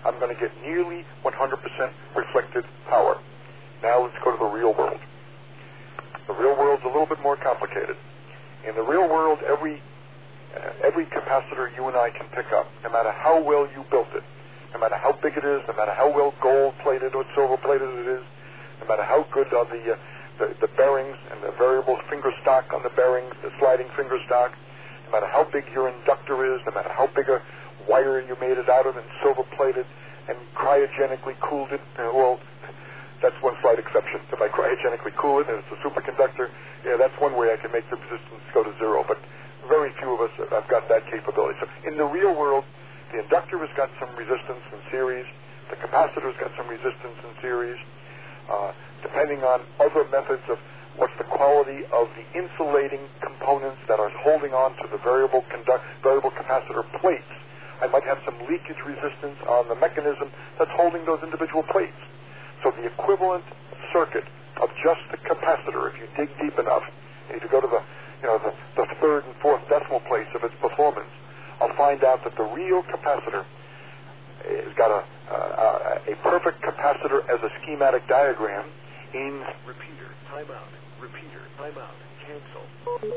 I'm going to get nearly one hundred percent reflected power. Now let's go to the real world. The real world's a little bit more complicated. In the real world, every uh, every capacitor you and I can pick up, no matter how well you built it, no matter how big it is, no matter how well gold-plated or silver-plated it is, no matter how good are the, uh, the, the bearings and the variable finger stock on the bearings, the sliding finger stock, no matter how big your inductor is, no matter how big a wire you made it out of and silver-plated and cryogenically cooled it, uh, well, that's one slight exception. If I cryogenically cool it and it's a superconductor, yeah, that's one way I can make the resistance go to zero. But very few of us have got that capability. So in the real world, the inductor has got some resistance in series. The capacitor's got some resistance in series. Uh, depending on other methods of what's the quality of the insulating components that are holding on to the variable conduct, variable capacitor plates, I might have some leakage resistance on the mechanism that's holding those individual plates. So the equivalent circuit of just the capacitor, if you dig deep enough, and if you go to the, you know, the, the third and fourth decimal place of its performance, I'll find out that the real capacitor has got a, uh, a perfect capacitor as a schematic diagram in... Repeater, timeout. Repeater, timeout. Cancel.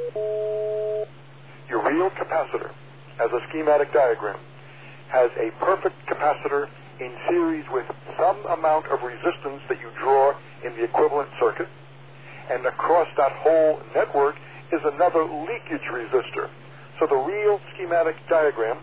Your real capacitor as a schematic diagram has a perfect capacitor in series with some amount of resistance that you draw in the equivalent circuit, and across that whole network is another leakage resistor. So the real schematic diagram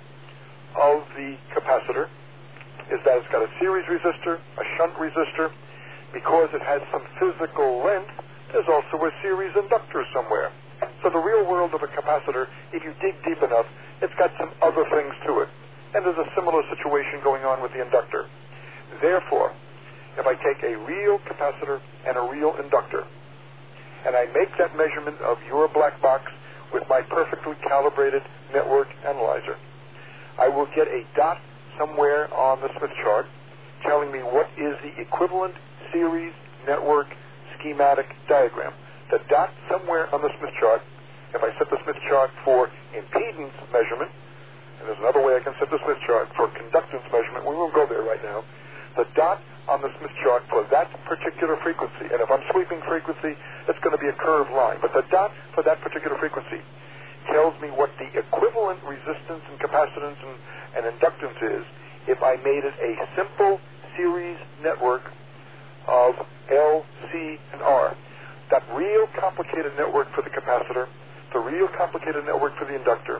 of the capacitor is that it's got a series resistor, a shunt resistor. Because it has some physical length, there's also a series inductor somewhere. So the real world of a capacitor, if you dig deep enough, it's got some other things to it. And there's a similar situation going on with the inductor. Therefore, if I take a real capacitor and a real inductor, and I make that measurement of your black box with my perfectly calibrated network analyzer, I will get a dot somewhere on the Smith chart telling me what is the equivalent series network schematic diagram. The dot somewhere on the Smith chart, if I set the Smith chart for impedance measurement, and there's another way I can set the Smith chart for conductance measurement, we won't go there right now, the dot on the Smith chart for that particular frequency, and if I'm sweeping frequency, it's going to be a curved line, but the dot for that particular frequency tells me what the equivalent resistance and capacitance and, and inductance is if I made it a simple series network of L, C, and R. That real complicated network for the capacitor, the real complicated network for the inductor,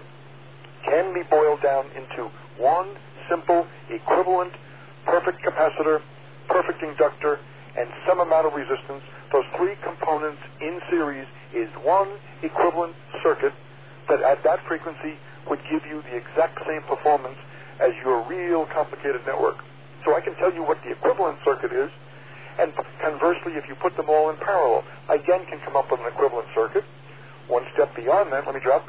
can be boiled down into one simple, equivalent, perfect capacitor, perfect inductor, and some amount of resistance. Those three components in series is one equivalent circuit that at that frequency would give you the exact same performance as your real complicated network. So I can tell you what the equivalent circuit is, and conversely, if you put them all in parallel, I again can come up with an equivalent circuit. One step beyond that, let me drop,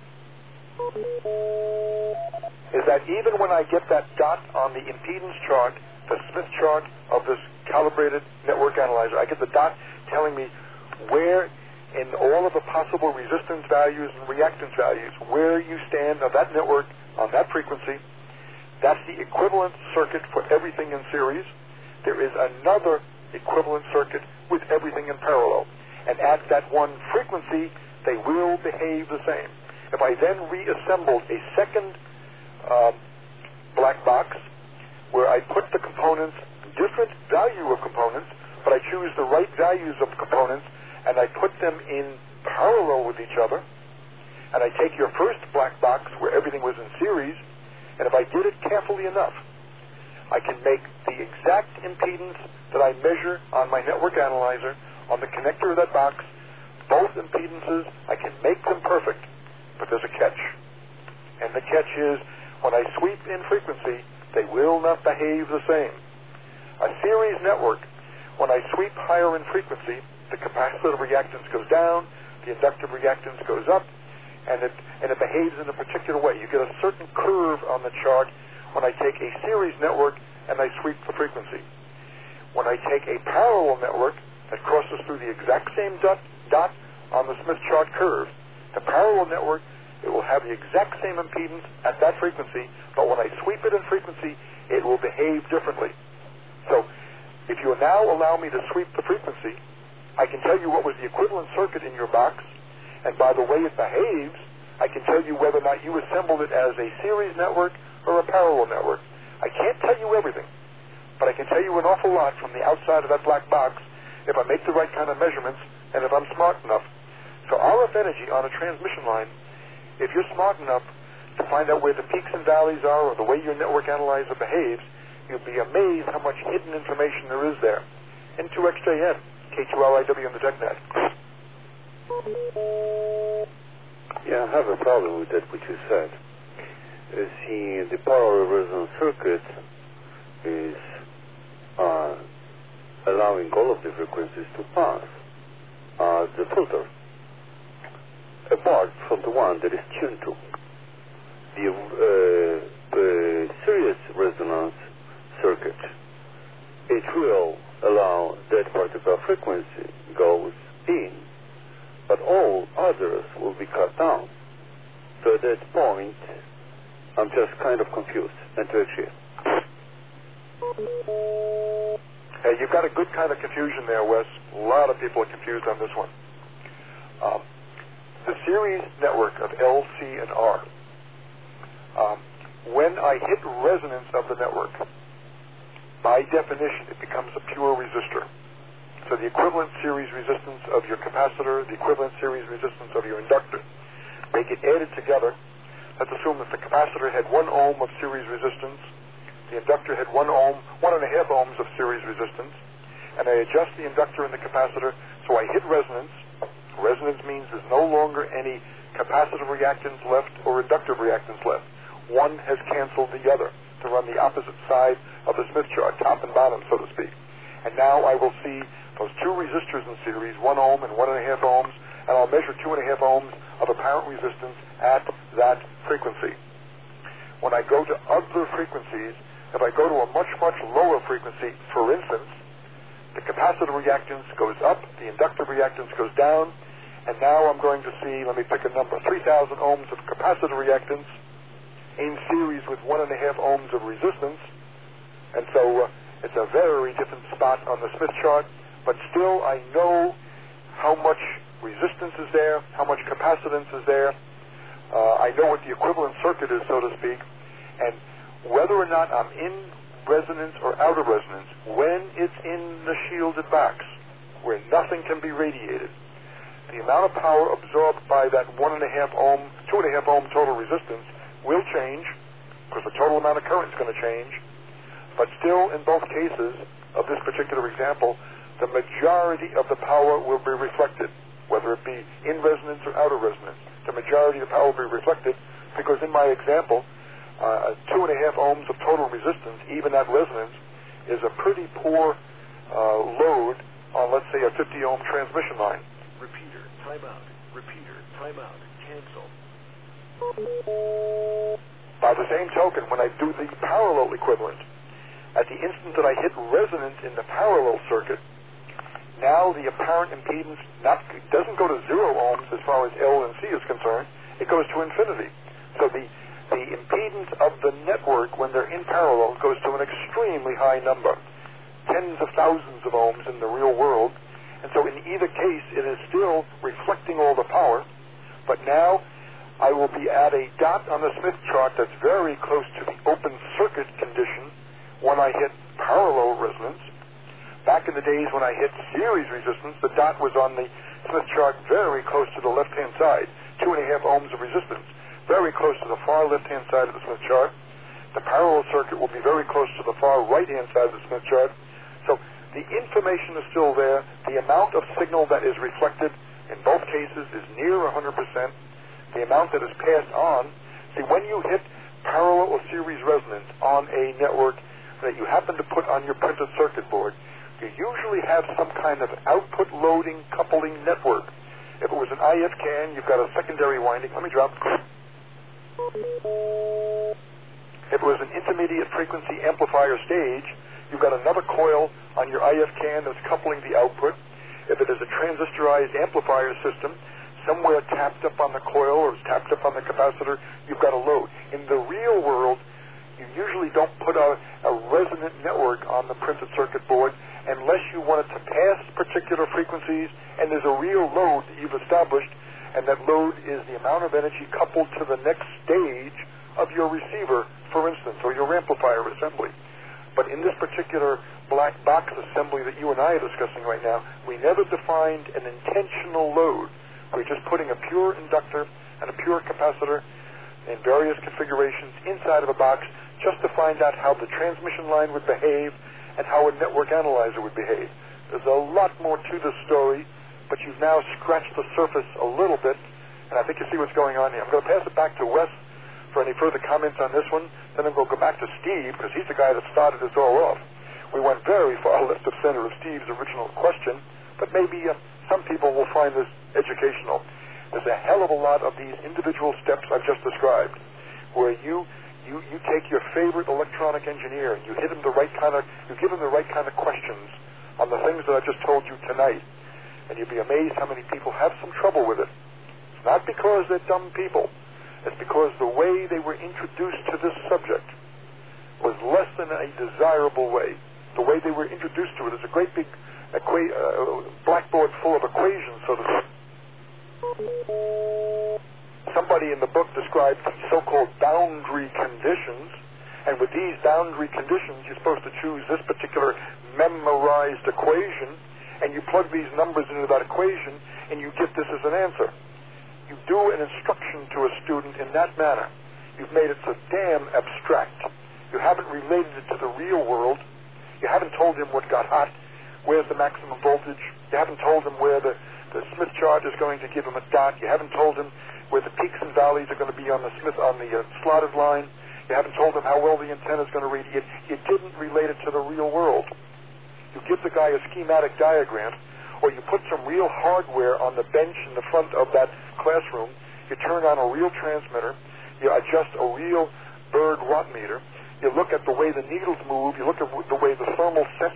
is that even when I get that dot on the impedance chart, the Smith chart of this calibrated network analyzer, I get the dot telling me where in all of the possible resistance values and reactance values, where you stand on that network, on that frequency. That's the equivalent circuit for everything in series. There is another equivalent circuit with everything in parallel. And at that one frequency, they will behave the same. If I then reassembled a second um, black box where I put the components, different value of components, but I choose the right values of components, and I put them in parallel with each other, and I take your first black box where everything was in series, and if I did it carefully enough, I can make the exact impedance that I measure on my network analyzer on the connector of that box. Both impedances, I can make them perfect, but there's a catch. And the catch is, when I sweep in frequency, they will not behave the same. A series network, when I sweep higher in frequency, the capacitive reactance goes down, the inductive reactance goes up, and it, and it behaves in a particular way. You get a certain curve on the chart when I take a series network and I sweep the frequency. When I take a parallel network that crosses through the exact same dot, dot on the Smith chart curve, the parallel network, it will have the exact same impedance at that frequency, but when I sweep it in frequency, it will behave differently. So if you now allow me to sweep the frequency, I can tell you what was the equivalent circuit in your box, and by the way it behaves, I can tell you whether or not you assembled it as a series network or a parallel network. I can't tell you everything, but I can tell you an awful lot from the outside of that black box if I make the right kind of measurements and if I'm smart enough. So R F energy on a transmission line, if you're smart enough to find out where the peaks and valleys are or the way your network analyzer behaves, you'll be amazed how much hidden information there is there. N two X J N, K two L I W on the DECnet. Yeah, I have a problem with that, which you said. Uh, see, the parallel resonance circuit is uh, allowing all of the frequencies to pass as the filter, apart from the one that is tuned to. The, uh, the series resonance circuit, it will allow that particular frequency goes in, but all others will be cut down. So at that point, I'm just kind of confused. And to actually. Hey, you've got a good kind of confusion there, Wes. A lot of people are confused on this one. Um, the series network of L, C, and R, um, when I hit resonance of the network, by definition, it becomes a pure resistor. So the equivalent series resistance of your capacitor, the equivalent series resistance of your inductor, they get added together. Let's assume that the capacitor had one ohm of series resistance, the inductor had one ohm, one and a half ohms of series resistance, and I adjust the inductor and the capacitor, so I hit resonance. Resonance means there's no longer any capacitive reactance left or inductive reactance left. One has canceled the other to run the opposite side of the Smith chart, top and bottom, so to speak. And now I will see those two resistors in series, one ohm and one and a half ohms, and I'll measure two and a half ohms of apparent resistance at that frequency. When I go to other frequencies, if I go to a much, much lower frequency, for instance, the capacitive reactance goes up, the inductive reactance goes down, and now I'm going to see, let me pick a number, three thousand ohms of capacitive reactance in series with one and a half ohms of resistance, and so uh, it's a very different spot on the Smith chart, but still I know how much resistance is there, how much capacitance is there. Uh, I know what the equivalent circuit is, so to speak, and whether or not I'm in resonance or out of resonance, when it's in the shielded box, where nothing can be radiated, the amount of power absorbed by that one and a half ohm, two and a half ohm total resistance will change, because the total amount of current is going to change, but still in both cases of this particular example, the majority of the power will be reflected, whether it be in resonance or out of resonance. The majority of the power will be reflected, because in my example, uh, two and a half ohms of total resistance, even at resonance, is a pretty poor uh, load on, let's say, a fifty ohm transmission line. Repeater, timeout. Repeater, timeout. Cancel. By the same token, when I do the parallel equivalent, at the instant that I hit resonance in the parallel circuit, now the apparent impedance not, doesn't go to zero ohms as far as L and C is concerned. It goes to infinity. So the, the impedance of the network when they're in parallel goes to an extremely high number, tens of thousands of ohms in the real world. And so in either case, it is still reflecting all the power, but now I will be at a dot on the Smith chart that's very close to the open circuit condition when I hit parallel resonance. Back in the days when I hit series resistance, the dot was on the Smith chart very close to the left-hand side, two and a half ohms of resistance, very close to the far left-hand side of the Smith chart. The parallel circuit will be very close to the far right-hand side of the Smith chart. So the information is still there. The amount of signal that is reflected in both cases is near one hundred percent. The amount that is passed on, see, when you hit parallel or series resonance on a network that you happen to put on your printed circuit board, you usually have some kind of output loading coupling network. If it was an I F CAN, you've got a secondary winding. Let me drop. If it was an intermediate frequency amplifier stage, you've got another coil on your I F CAN that's coupling the output. If it is a transistorized amplifier system, somewhere tapped up on the coil or tapped up on the capacitor, you've got a load. In the real world, you usually don't put a, a real load that you've established, and that load is the amount of energy coupled to the next stage of your receiver, for instance, or your amplifier assembly. But in this particular black box assembly that you and I are discussing right now, we never defined an intentional load. We're just putting a pure inductor and a pure capacitor in various configurations inside of a box just to find out how the transmission line would behave and how a network analyzer would behave. There's a lot more to this story, but you've now scratched the surface a little bit, and I think you see what's going on here. I'm going to pass it back to Wes for any further comments on this one. Then I'm going to go back to Steve, because he's the guy that started this all off. We went very far left of center of Steve's original question, but maybe uh, some people will find this educational. There's a hell of a lot of these individual steps I've just described, where you you, you take your favorite electronic engineer and you hit him the right kind of, you give him the right kind of questions on the things that I just told you tonight, and you'd be amazed how many people have some trouble with it. It's not because they're dumb people. It's because the way they were introduced to this subject was less than a desirable way. The way they were introduced to it is a great big equa- uh, blackboard full of equations, so to speak. Somebody in the book described so-called boundary conditions, and with these boundary conditions, you're supposed to choose this particular memorized equation, and you plug these numbers into that equation, and you get this as an answer. You do an instruction to a student in that manner. You've made it so damn abstract. You haven't related it to the real world. You haven't told him what got hot, where's the maximum voltage. You haven't told him where the, the Smith chart is going to give him a dot. You haven't told him where the peaks and valleys are going to be on the Smith on the uh, slotted line. You haven't told him how well the antenna is going to radiate. You didn't relate it to the real world. You give the guy a schematic diagram, or you put some real hardware on the bench in the front of that classroom. You turn on a real transmitter. You adjust a real Bird watt meter. You look at the way the needles move. You look at the way the thermal set.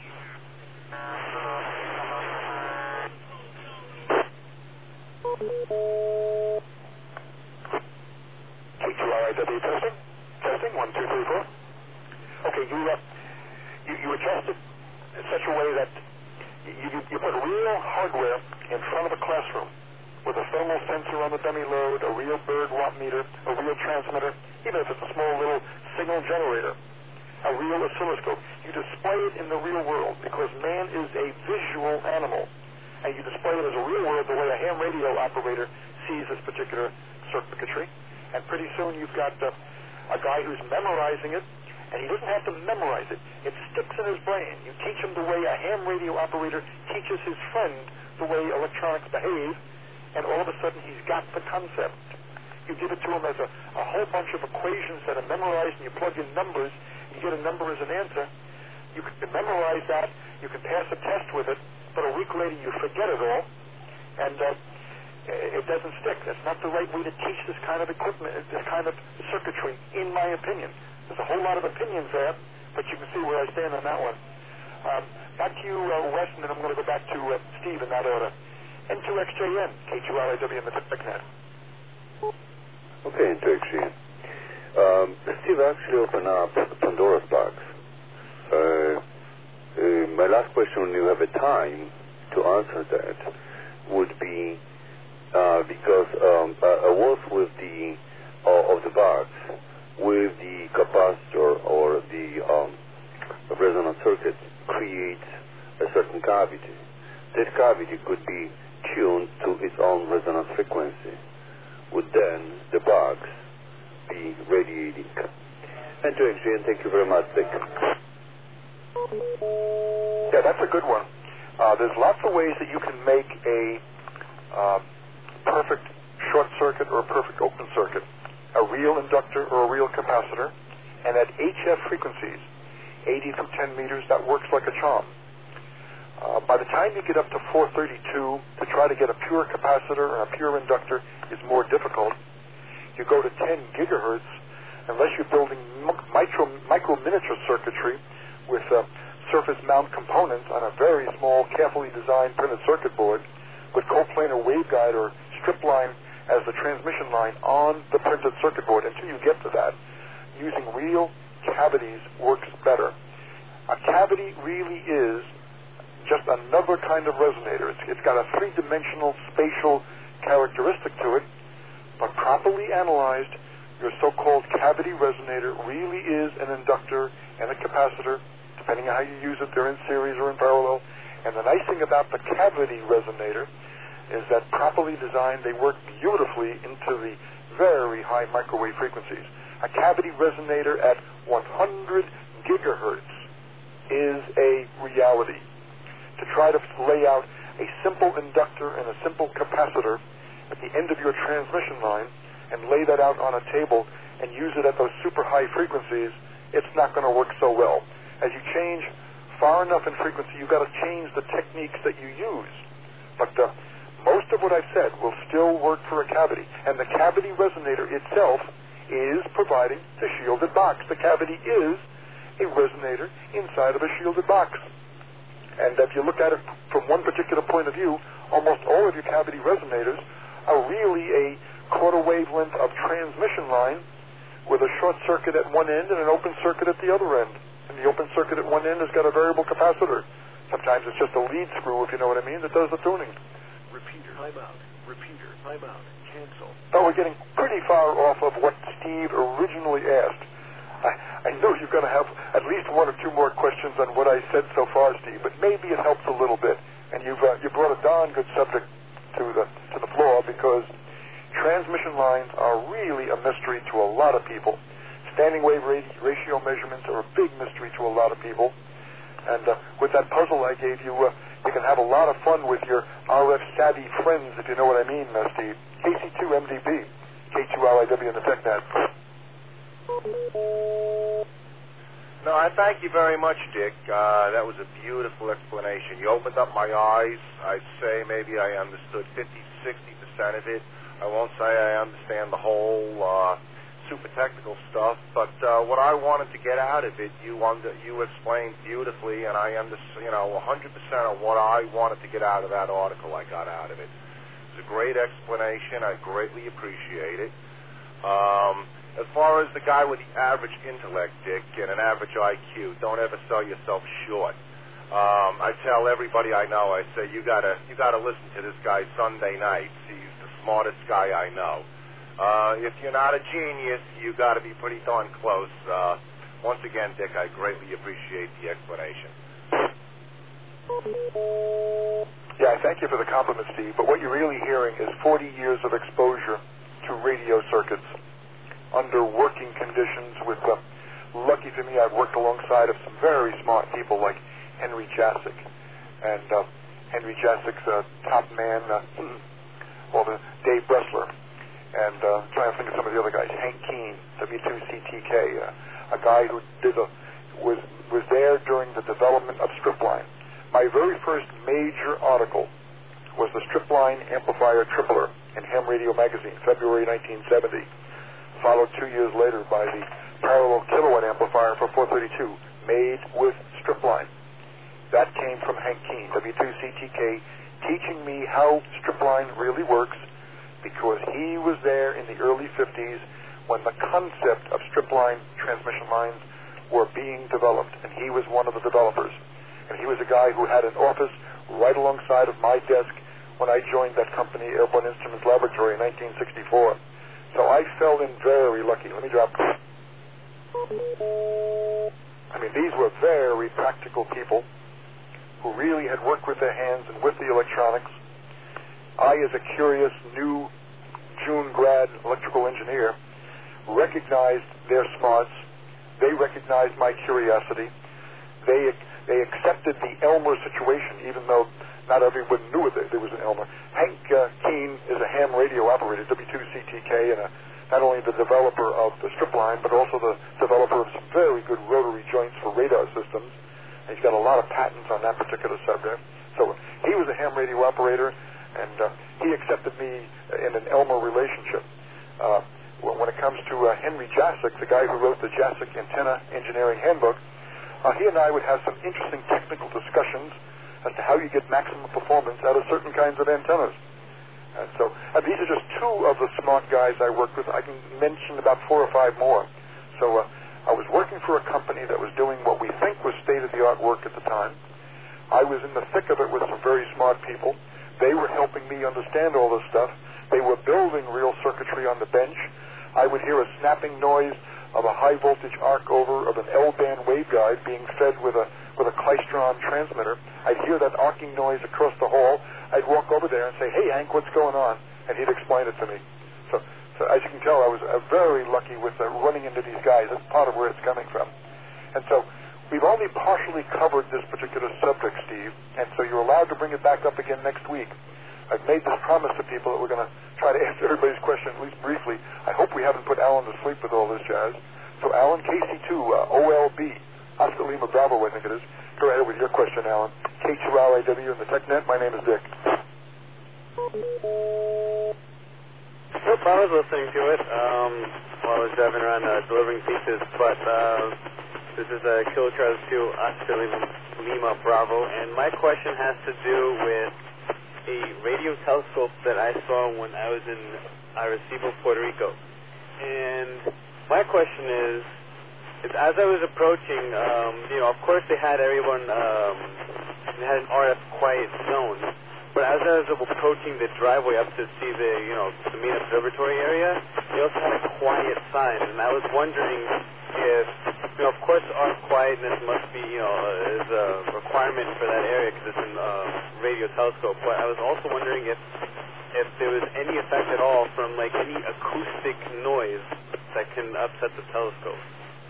K two R I W testing. Testing. One, two, three, four. Okay, you uh, you, you adjust it in such a way that you, you, you put real hardware in front of a classroom with a thermal sensor on the dummy load, a real Bird watt meter, a real transmitter, even if it's a small little signal generator, a real oscilloscope. You display it in the real world because man is a visual animal, and you display it as a real world the way a ham radio operator sees this particular circuitry, and pretty soon you've got uh, a guy who's memorizing it, and he doesn't have to memorize it. It sticks in his brain. You teach him the way a ham radio operator teaches his friend the way electronics behave, and all of a sudden he's got the concept. You give it to him as a, a whole bunch of equations that are memorized, and you plug in numbers, you get a number as an answer. You can memorize that, you can pass a test with it, but a week later you forget it all, and uh, it doesn't stick. That's not the right way to teach this kind of equipment, this kind of circuitry, in my opinion. There's a whole lot of opinions there, but you can see where I stand on that one. Um, back to you, uh, Wes, and then I'm going to go back to uh, Steve in that order. N two X J N, K two R I W in the TechNet. Okay, N two X J N. Um, Steve actually opened up Pandora's box. Uh, uh, my last question, when you have a time to answer that, would be uh, because um, a, a wolf with the uh, of the box with the capacitor or the um, resonant circuit creates a certain cavity. That cavity could be tuned to its own resonance frequency. Would then the box be radiating? And to X J N, thank you very much, Dick. Yeah, that's a good one. Uh, there's lots of ways that you can make a uh, perfect short circuit or a perfect open circuit, a real inductor or a real capacitor, and at H F frequencies, eighty through ten meters, that works like a charm. Uh, by the time you get up to four thirty-two, to try to get a pure capacitor and a pure inductor is more difficult. You go to ten gigahertz, unless you're building micro, micro miniature circuitry with uh, surface mount components on a very small, carefully designed printed circuit board with coplanar waveguide or strip line as the transmission line on the printed circuit board. Until you get to that, using real cavities works better. A cavity really is just another kind of resonator. It's, it's got a three-dimensional spatial characteristic to it, but properly analyzed, your so-called cavity resonator really is an inductor and a capacitor, depending on how you use it. They're in series or in parallel. And the nice thing about the cavity resonator is that properly designed, they work beautifully into the very high microwave frequencies. A cavity resonator at one hundred gigahertz is a reality. To try to lay out a simple inductor and a simple capacitor at the end of your transmission line and lay that out on a table and use it at those super high frequencies, it's not going to work so well. As you change far enough in frequency, you've got to change the techniques that you use. But uh, most of what I've said will still work for a cavity. And the cavity resonator itself is providing the shielded box. The cavity is a resonator inside of a shielded box. And if you look at it from one particular point of view, almost all of your cavity resonators are really a quarter wavelength of transmission line with a short circuit at one end and an open circuit at the other end. And the open circuit at one end has got a variable capacitor. Sometimes it's just a lead screw, if you know what I mean, that does the tuning. Repeater, time out. Repeater, time out. Cancel. Oh, we're getting pretty far off of what Steve originally asked. I, I know you're going to have at least one or two more questions on what I said so far, Steve, but maybe it helps a little bit. And you've uh, you brought a darn good subject to the to the floor, because transmission lines are really a mystery to a lot of people. Standing wave ratio measurements are a big mystery to a lot of people. And uh, with that puzzle I gave you, uh, you can have a lot of fun with your R F savvy friends, if you know what I mean, uh, Steve. K C two M D B, K two R I W in the TechNet. No, I thank you very much, Dick. Uh, that was a beautiful explanation. You opened up my eyes. I'd say maybe I understood fifty, sixty percent of it. I won't say I understand the whole uh, super technical stuff, but uh, what I wanted to get out of it, you under, you explained beautifully, and I understand, you know, one hundred percent of what I wanted to get out of that article, I got out of it. It was a great explanation. I greatly appreciate it. Um, as far as the guy with the average intellect, Dick, and an average I Q, don't ever sell yourself short. Um, I tell everybody I know, I say, you gotta, you gotta listen to this guy Sunday nights. He's the smartest guy I know. Uh, if you're not a genius, you got to be pretty darn close. Uh, once again, Dick, I greatly appreciate the explanation. Yeah, I thank you for the compliment, Steve. But what you're really hearing is forty years of exposure to radio circuits under working conditions with, uh, lucky for me, I've worked alongside of some very smart people like Henry Jasic. And uh, Henry Jasic's uh, top man, uh, well, the Dave Bressler. And uh, I'm trying to think of some of the other guys. Hank Keene, W two C T K, uh, a guy who did a, was was there during the development of Stripline. My very first major article was the Stripline Amplifier Tripler in Ham Radio Magazine, February nineteen seventy, followed two years later by the Parallel Kilowatt Amplifier for four thirty-two, made with Stripline. That came from Hank Keene, W two C T K, teaching me how Stripline really works, because he was there in the early fifties when the concept of strip-line transmission lines were being developed, and he was one of the developers. And he was a guy who had an office right alongside of my desk when I joined that company, Airborne Instruments Laboratory, in nineteen sixty-four. So I fell in very lucky. Let me drop. I mean, these were very practical people who really had worked with their hands and with the electronics. I, as a curious new June grad electrical engineer, recognized their smarts. They recognized my curiosity. They they accepted the Elmer situation, even though not everyone knew it, there was an Elmer. Hank uh, Keene is a ham radio operator, W two C T K, and a, not only the developer of the Stripline, but also the developer of some very good rotary joints for radar systems. And he's got a lot of patents on that particular subject. So he was a ham radio operator, and uh, he accepted me in an Elmer relationship. Uh, when it comes to uh, Henry Jasic, the guy who wrote the Jasic Antenna Engineering Handbook, uh, he and I would have some interesting technical discussions as to how you get maximum performance out of certain kinds of antennas. And so uh, these are just two of the smart guys I worked with. I can mention about four or five more. So uh, I was working for a company that was doing what we think was state-of-the-art work at the time. I was in the thick of it with some very smart people. They were helping me understand all this stuff. They were building real circuitry on the bench. I would hear a snapping noise of a high voltage arc over of an L-band waveguide being fed with a with a Klystron transmitter. I'd hear that arcing noise across the hall. I'd walk over there and say, "Hey, Hank, what's going on?" And he'd explain it to me. So, so as you can tell, I was uh, very lucky with uh, running into these guys. That's part of where it's coming from. And so we've only partially covered this particular subject, Steve, and so you're allowed to bring it back up again next week. I've made this promise to people that we're going to try to answer everybody's question at least briefly. I hope we haven't put Alan to sleep with all this jazz. So Alan, K C two, uh, O L B, Oscar Lima Bravo, I think it is. Go ahead with your question, Alan. K two R I W in the TechNet. My name is Dick. Nope, I was listening to it um, while I was driving around uh, delivering pizzas, but uh, this is uh, Kilo Charlie two, Oscar Lima, Lima Bravo, and my question has to do with a radio telescope that I saw when I was in Arecibo, Puerto Rico. And my question is, is as I was approaching, um, you know, of course they had everyone, um, they had an R F quiet zone, but as I was approaching the driveway up to see the, you know, the main observatory area, they also had a quiet sign, and I was wondering if, you know, of course our quietness must be, you know, is a requirement for that area because it's a uh, radio telescope, but I was also wondering if if there was any effect at all from, like, any acoustic noise that can upset the telescope.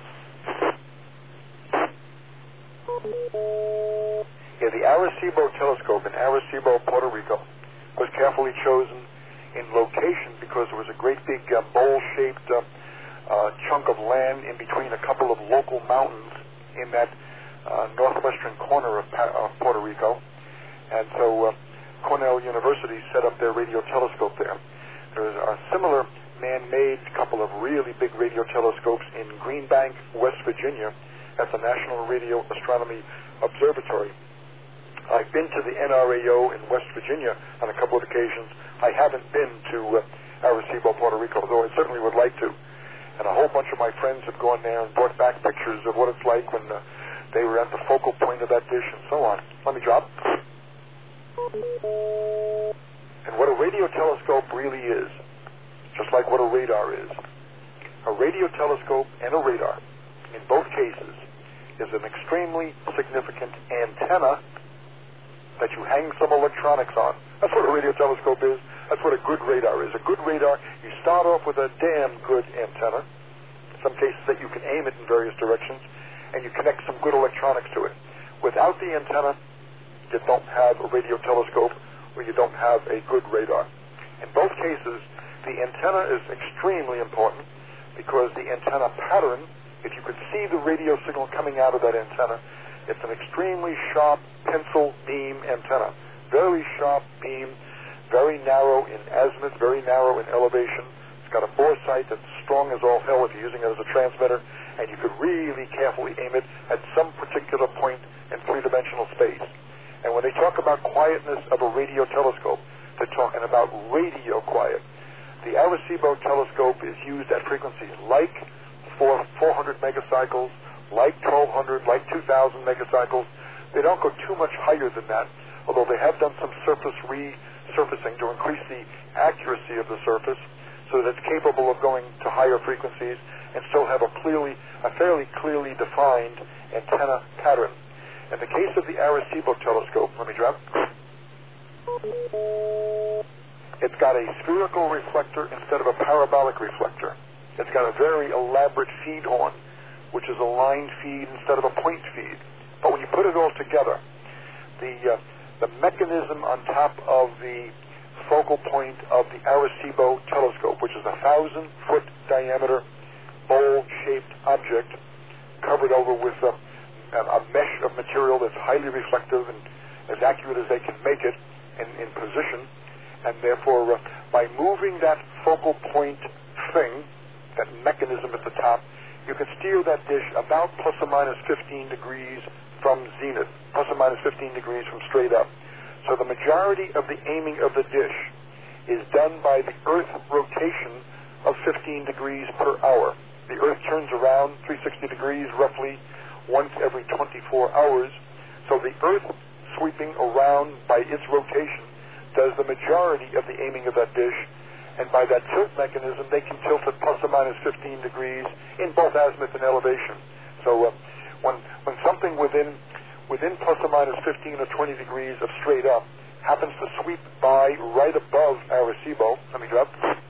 Yeah, the Arecibo telescope in Arecibo, Puerto Rico, was carefully chosen in location because there was a great big uh, bowl-shaped uh, uh, chunk of land in between a couple of local mountains in that uh, northwestern corner of, pa- of Puerto Rico. And so uh, Cornell University set up their radio telescope there. There's a similar man-made couple of really big radio telescopes in Greenbank, West Virginia, at the National Radio Astronomy Observatory. I've been to the N R A O in West Virginia on a couple of occasions. I haven't been to uh, Arecibo, Puerto Rico, though I certainly would like to. And a whole bunch of my friends have gone there and brought back pictures of what it's like when uh, they were at the focal point of that dish and so on. Let me drop. And what a radio telescope really is, just like what a radar is. A radio telescope and a radar, in both cases, is an extremely significant antenna that you hang some electronics on. That's what a radio telescope is. That's what a good radar is. A good radar, you start off with a damn good antenna, in some cases that you can aim it in various directions, and you connect some good electronics to it. Without the antenna, you don't have a radio telescope, or you don't have a good radar. In both cases, the antenna is extremely important because the antenna pattern, if you could see the radio signal coming out of that antenna, it's an extremely sharp pencil beam antenna. Very sharp beam, very narrow in azimuth, very narrow in elevation. It's got a bore sight that's strong as all hell if you're using it as a transmitter, and you could really carefully aim it at some particular point in three-dimensional space. And when they talk about quietness of a radio telescope, they're talking about radio quiet. The Arecibo telescope is used at frequencies like four hundred megacycles, like twelve hundred, like two thousand megacycles. They don't go too much higher than that, although they have done some surface resurfacing to increase the accuracy of the surface so that it's capable of going to higher frequencies and still have a clearly, a fairly clearly defined antenna pattern. In the case of the Arecibo telescope, let me drop. It's got a spherical reflector instead of a parabolic reflector. It's got a very elaborate feed horn, which is a line feed instead of a point feed. But when you put it all together, the uh, the mechanism on top of the focal point of the Arecibo telescope, which is a thousand foot diameter bowl-shaped object covered over with a, a mesh of material that's highly reflective and as accurate as they can make it in, in position, and therefore uh, by moving that focal point thing, that mechanism at the top, you can steer that dish about plus or minus fifteen degrees from zenith, plus or minus fifteen degrees from straight up. So the majority of the aiming of the dish is done by the Earth rotation of fifteen degrees per hour. The Earth turns around three hundred sixty degrees roughly once every twenty-four hours. So the Earth sweeping around by its rotation does the majority of the aiming of that dish, and by that tilt mechanism, they can tilt it plus or minus fifteen degrees in both azimuth and elevation. So uh, when when something within within plus or minus fifteen or twenty degrees of straight up happens to sweep by right above Arecibo, let me drop,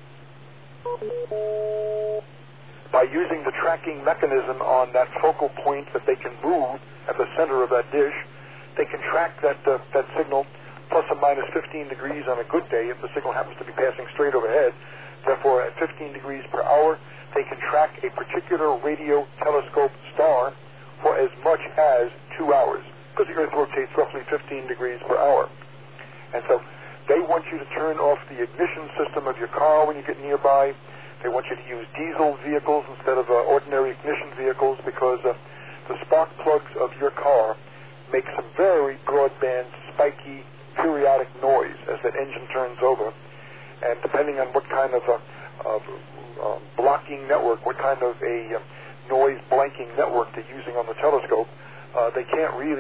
by using the tracking mechanism on that focal point that they can move at the center of that dish, they can track that uh, that signal plus or minus fifteen degrees on a good day if the signal happens to be passing straight overhead. Therefore, at fifteen degrees per hour, they can track a particular radio telescope star for as much as two hours, because the Earth rotates roughly fifteen degrees per hour. And so they want you to turn off the ignition system of your car when you get nearby. They want you to use diesel vehicles instead of uh, ordinary ignition vehicles, because uh, the spark plugs of your car make some very broadband, spiky, periodic noise as that engine turns over. And depending on what kind of, uh, of uh, blocking network, what kind of a uh, noise blanking network they're using on the telescope, uh, they can't really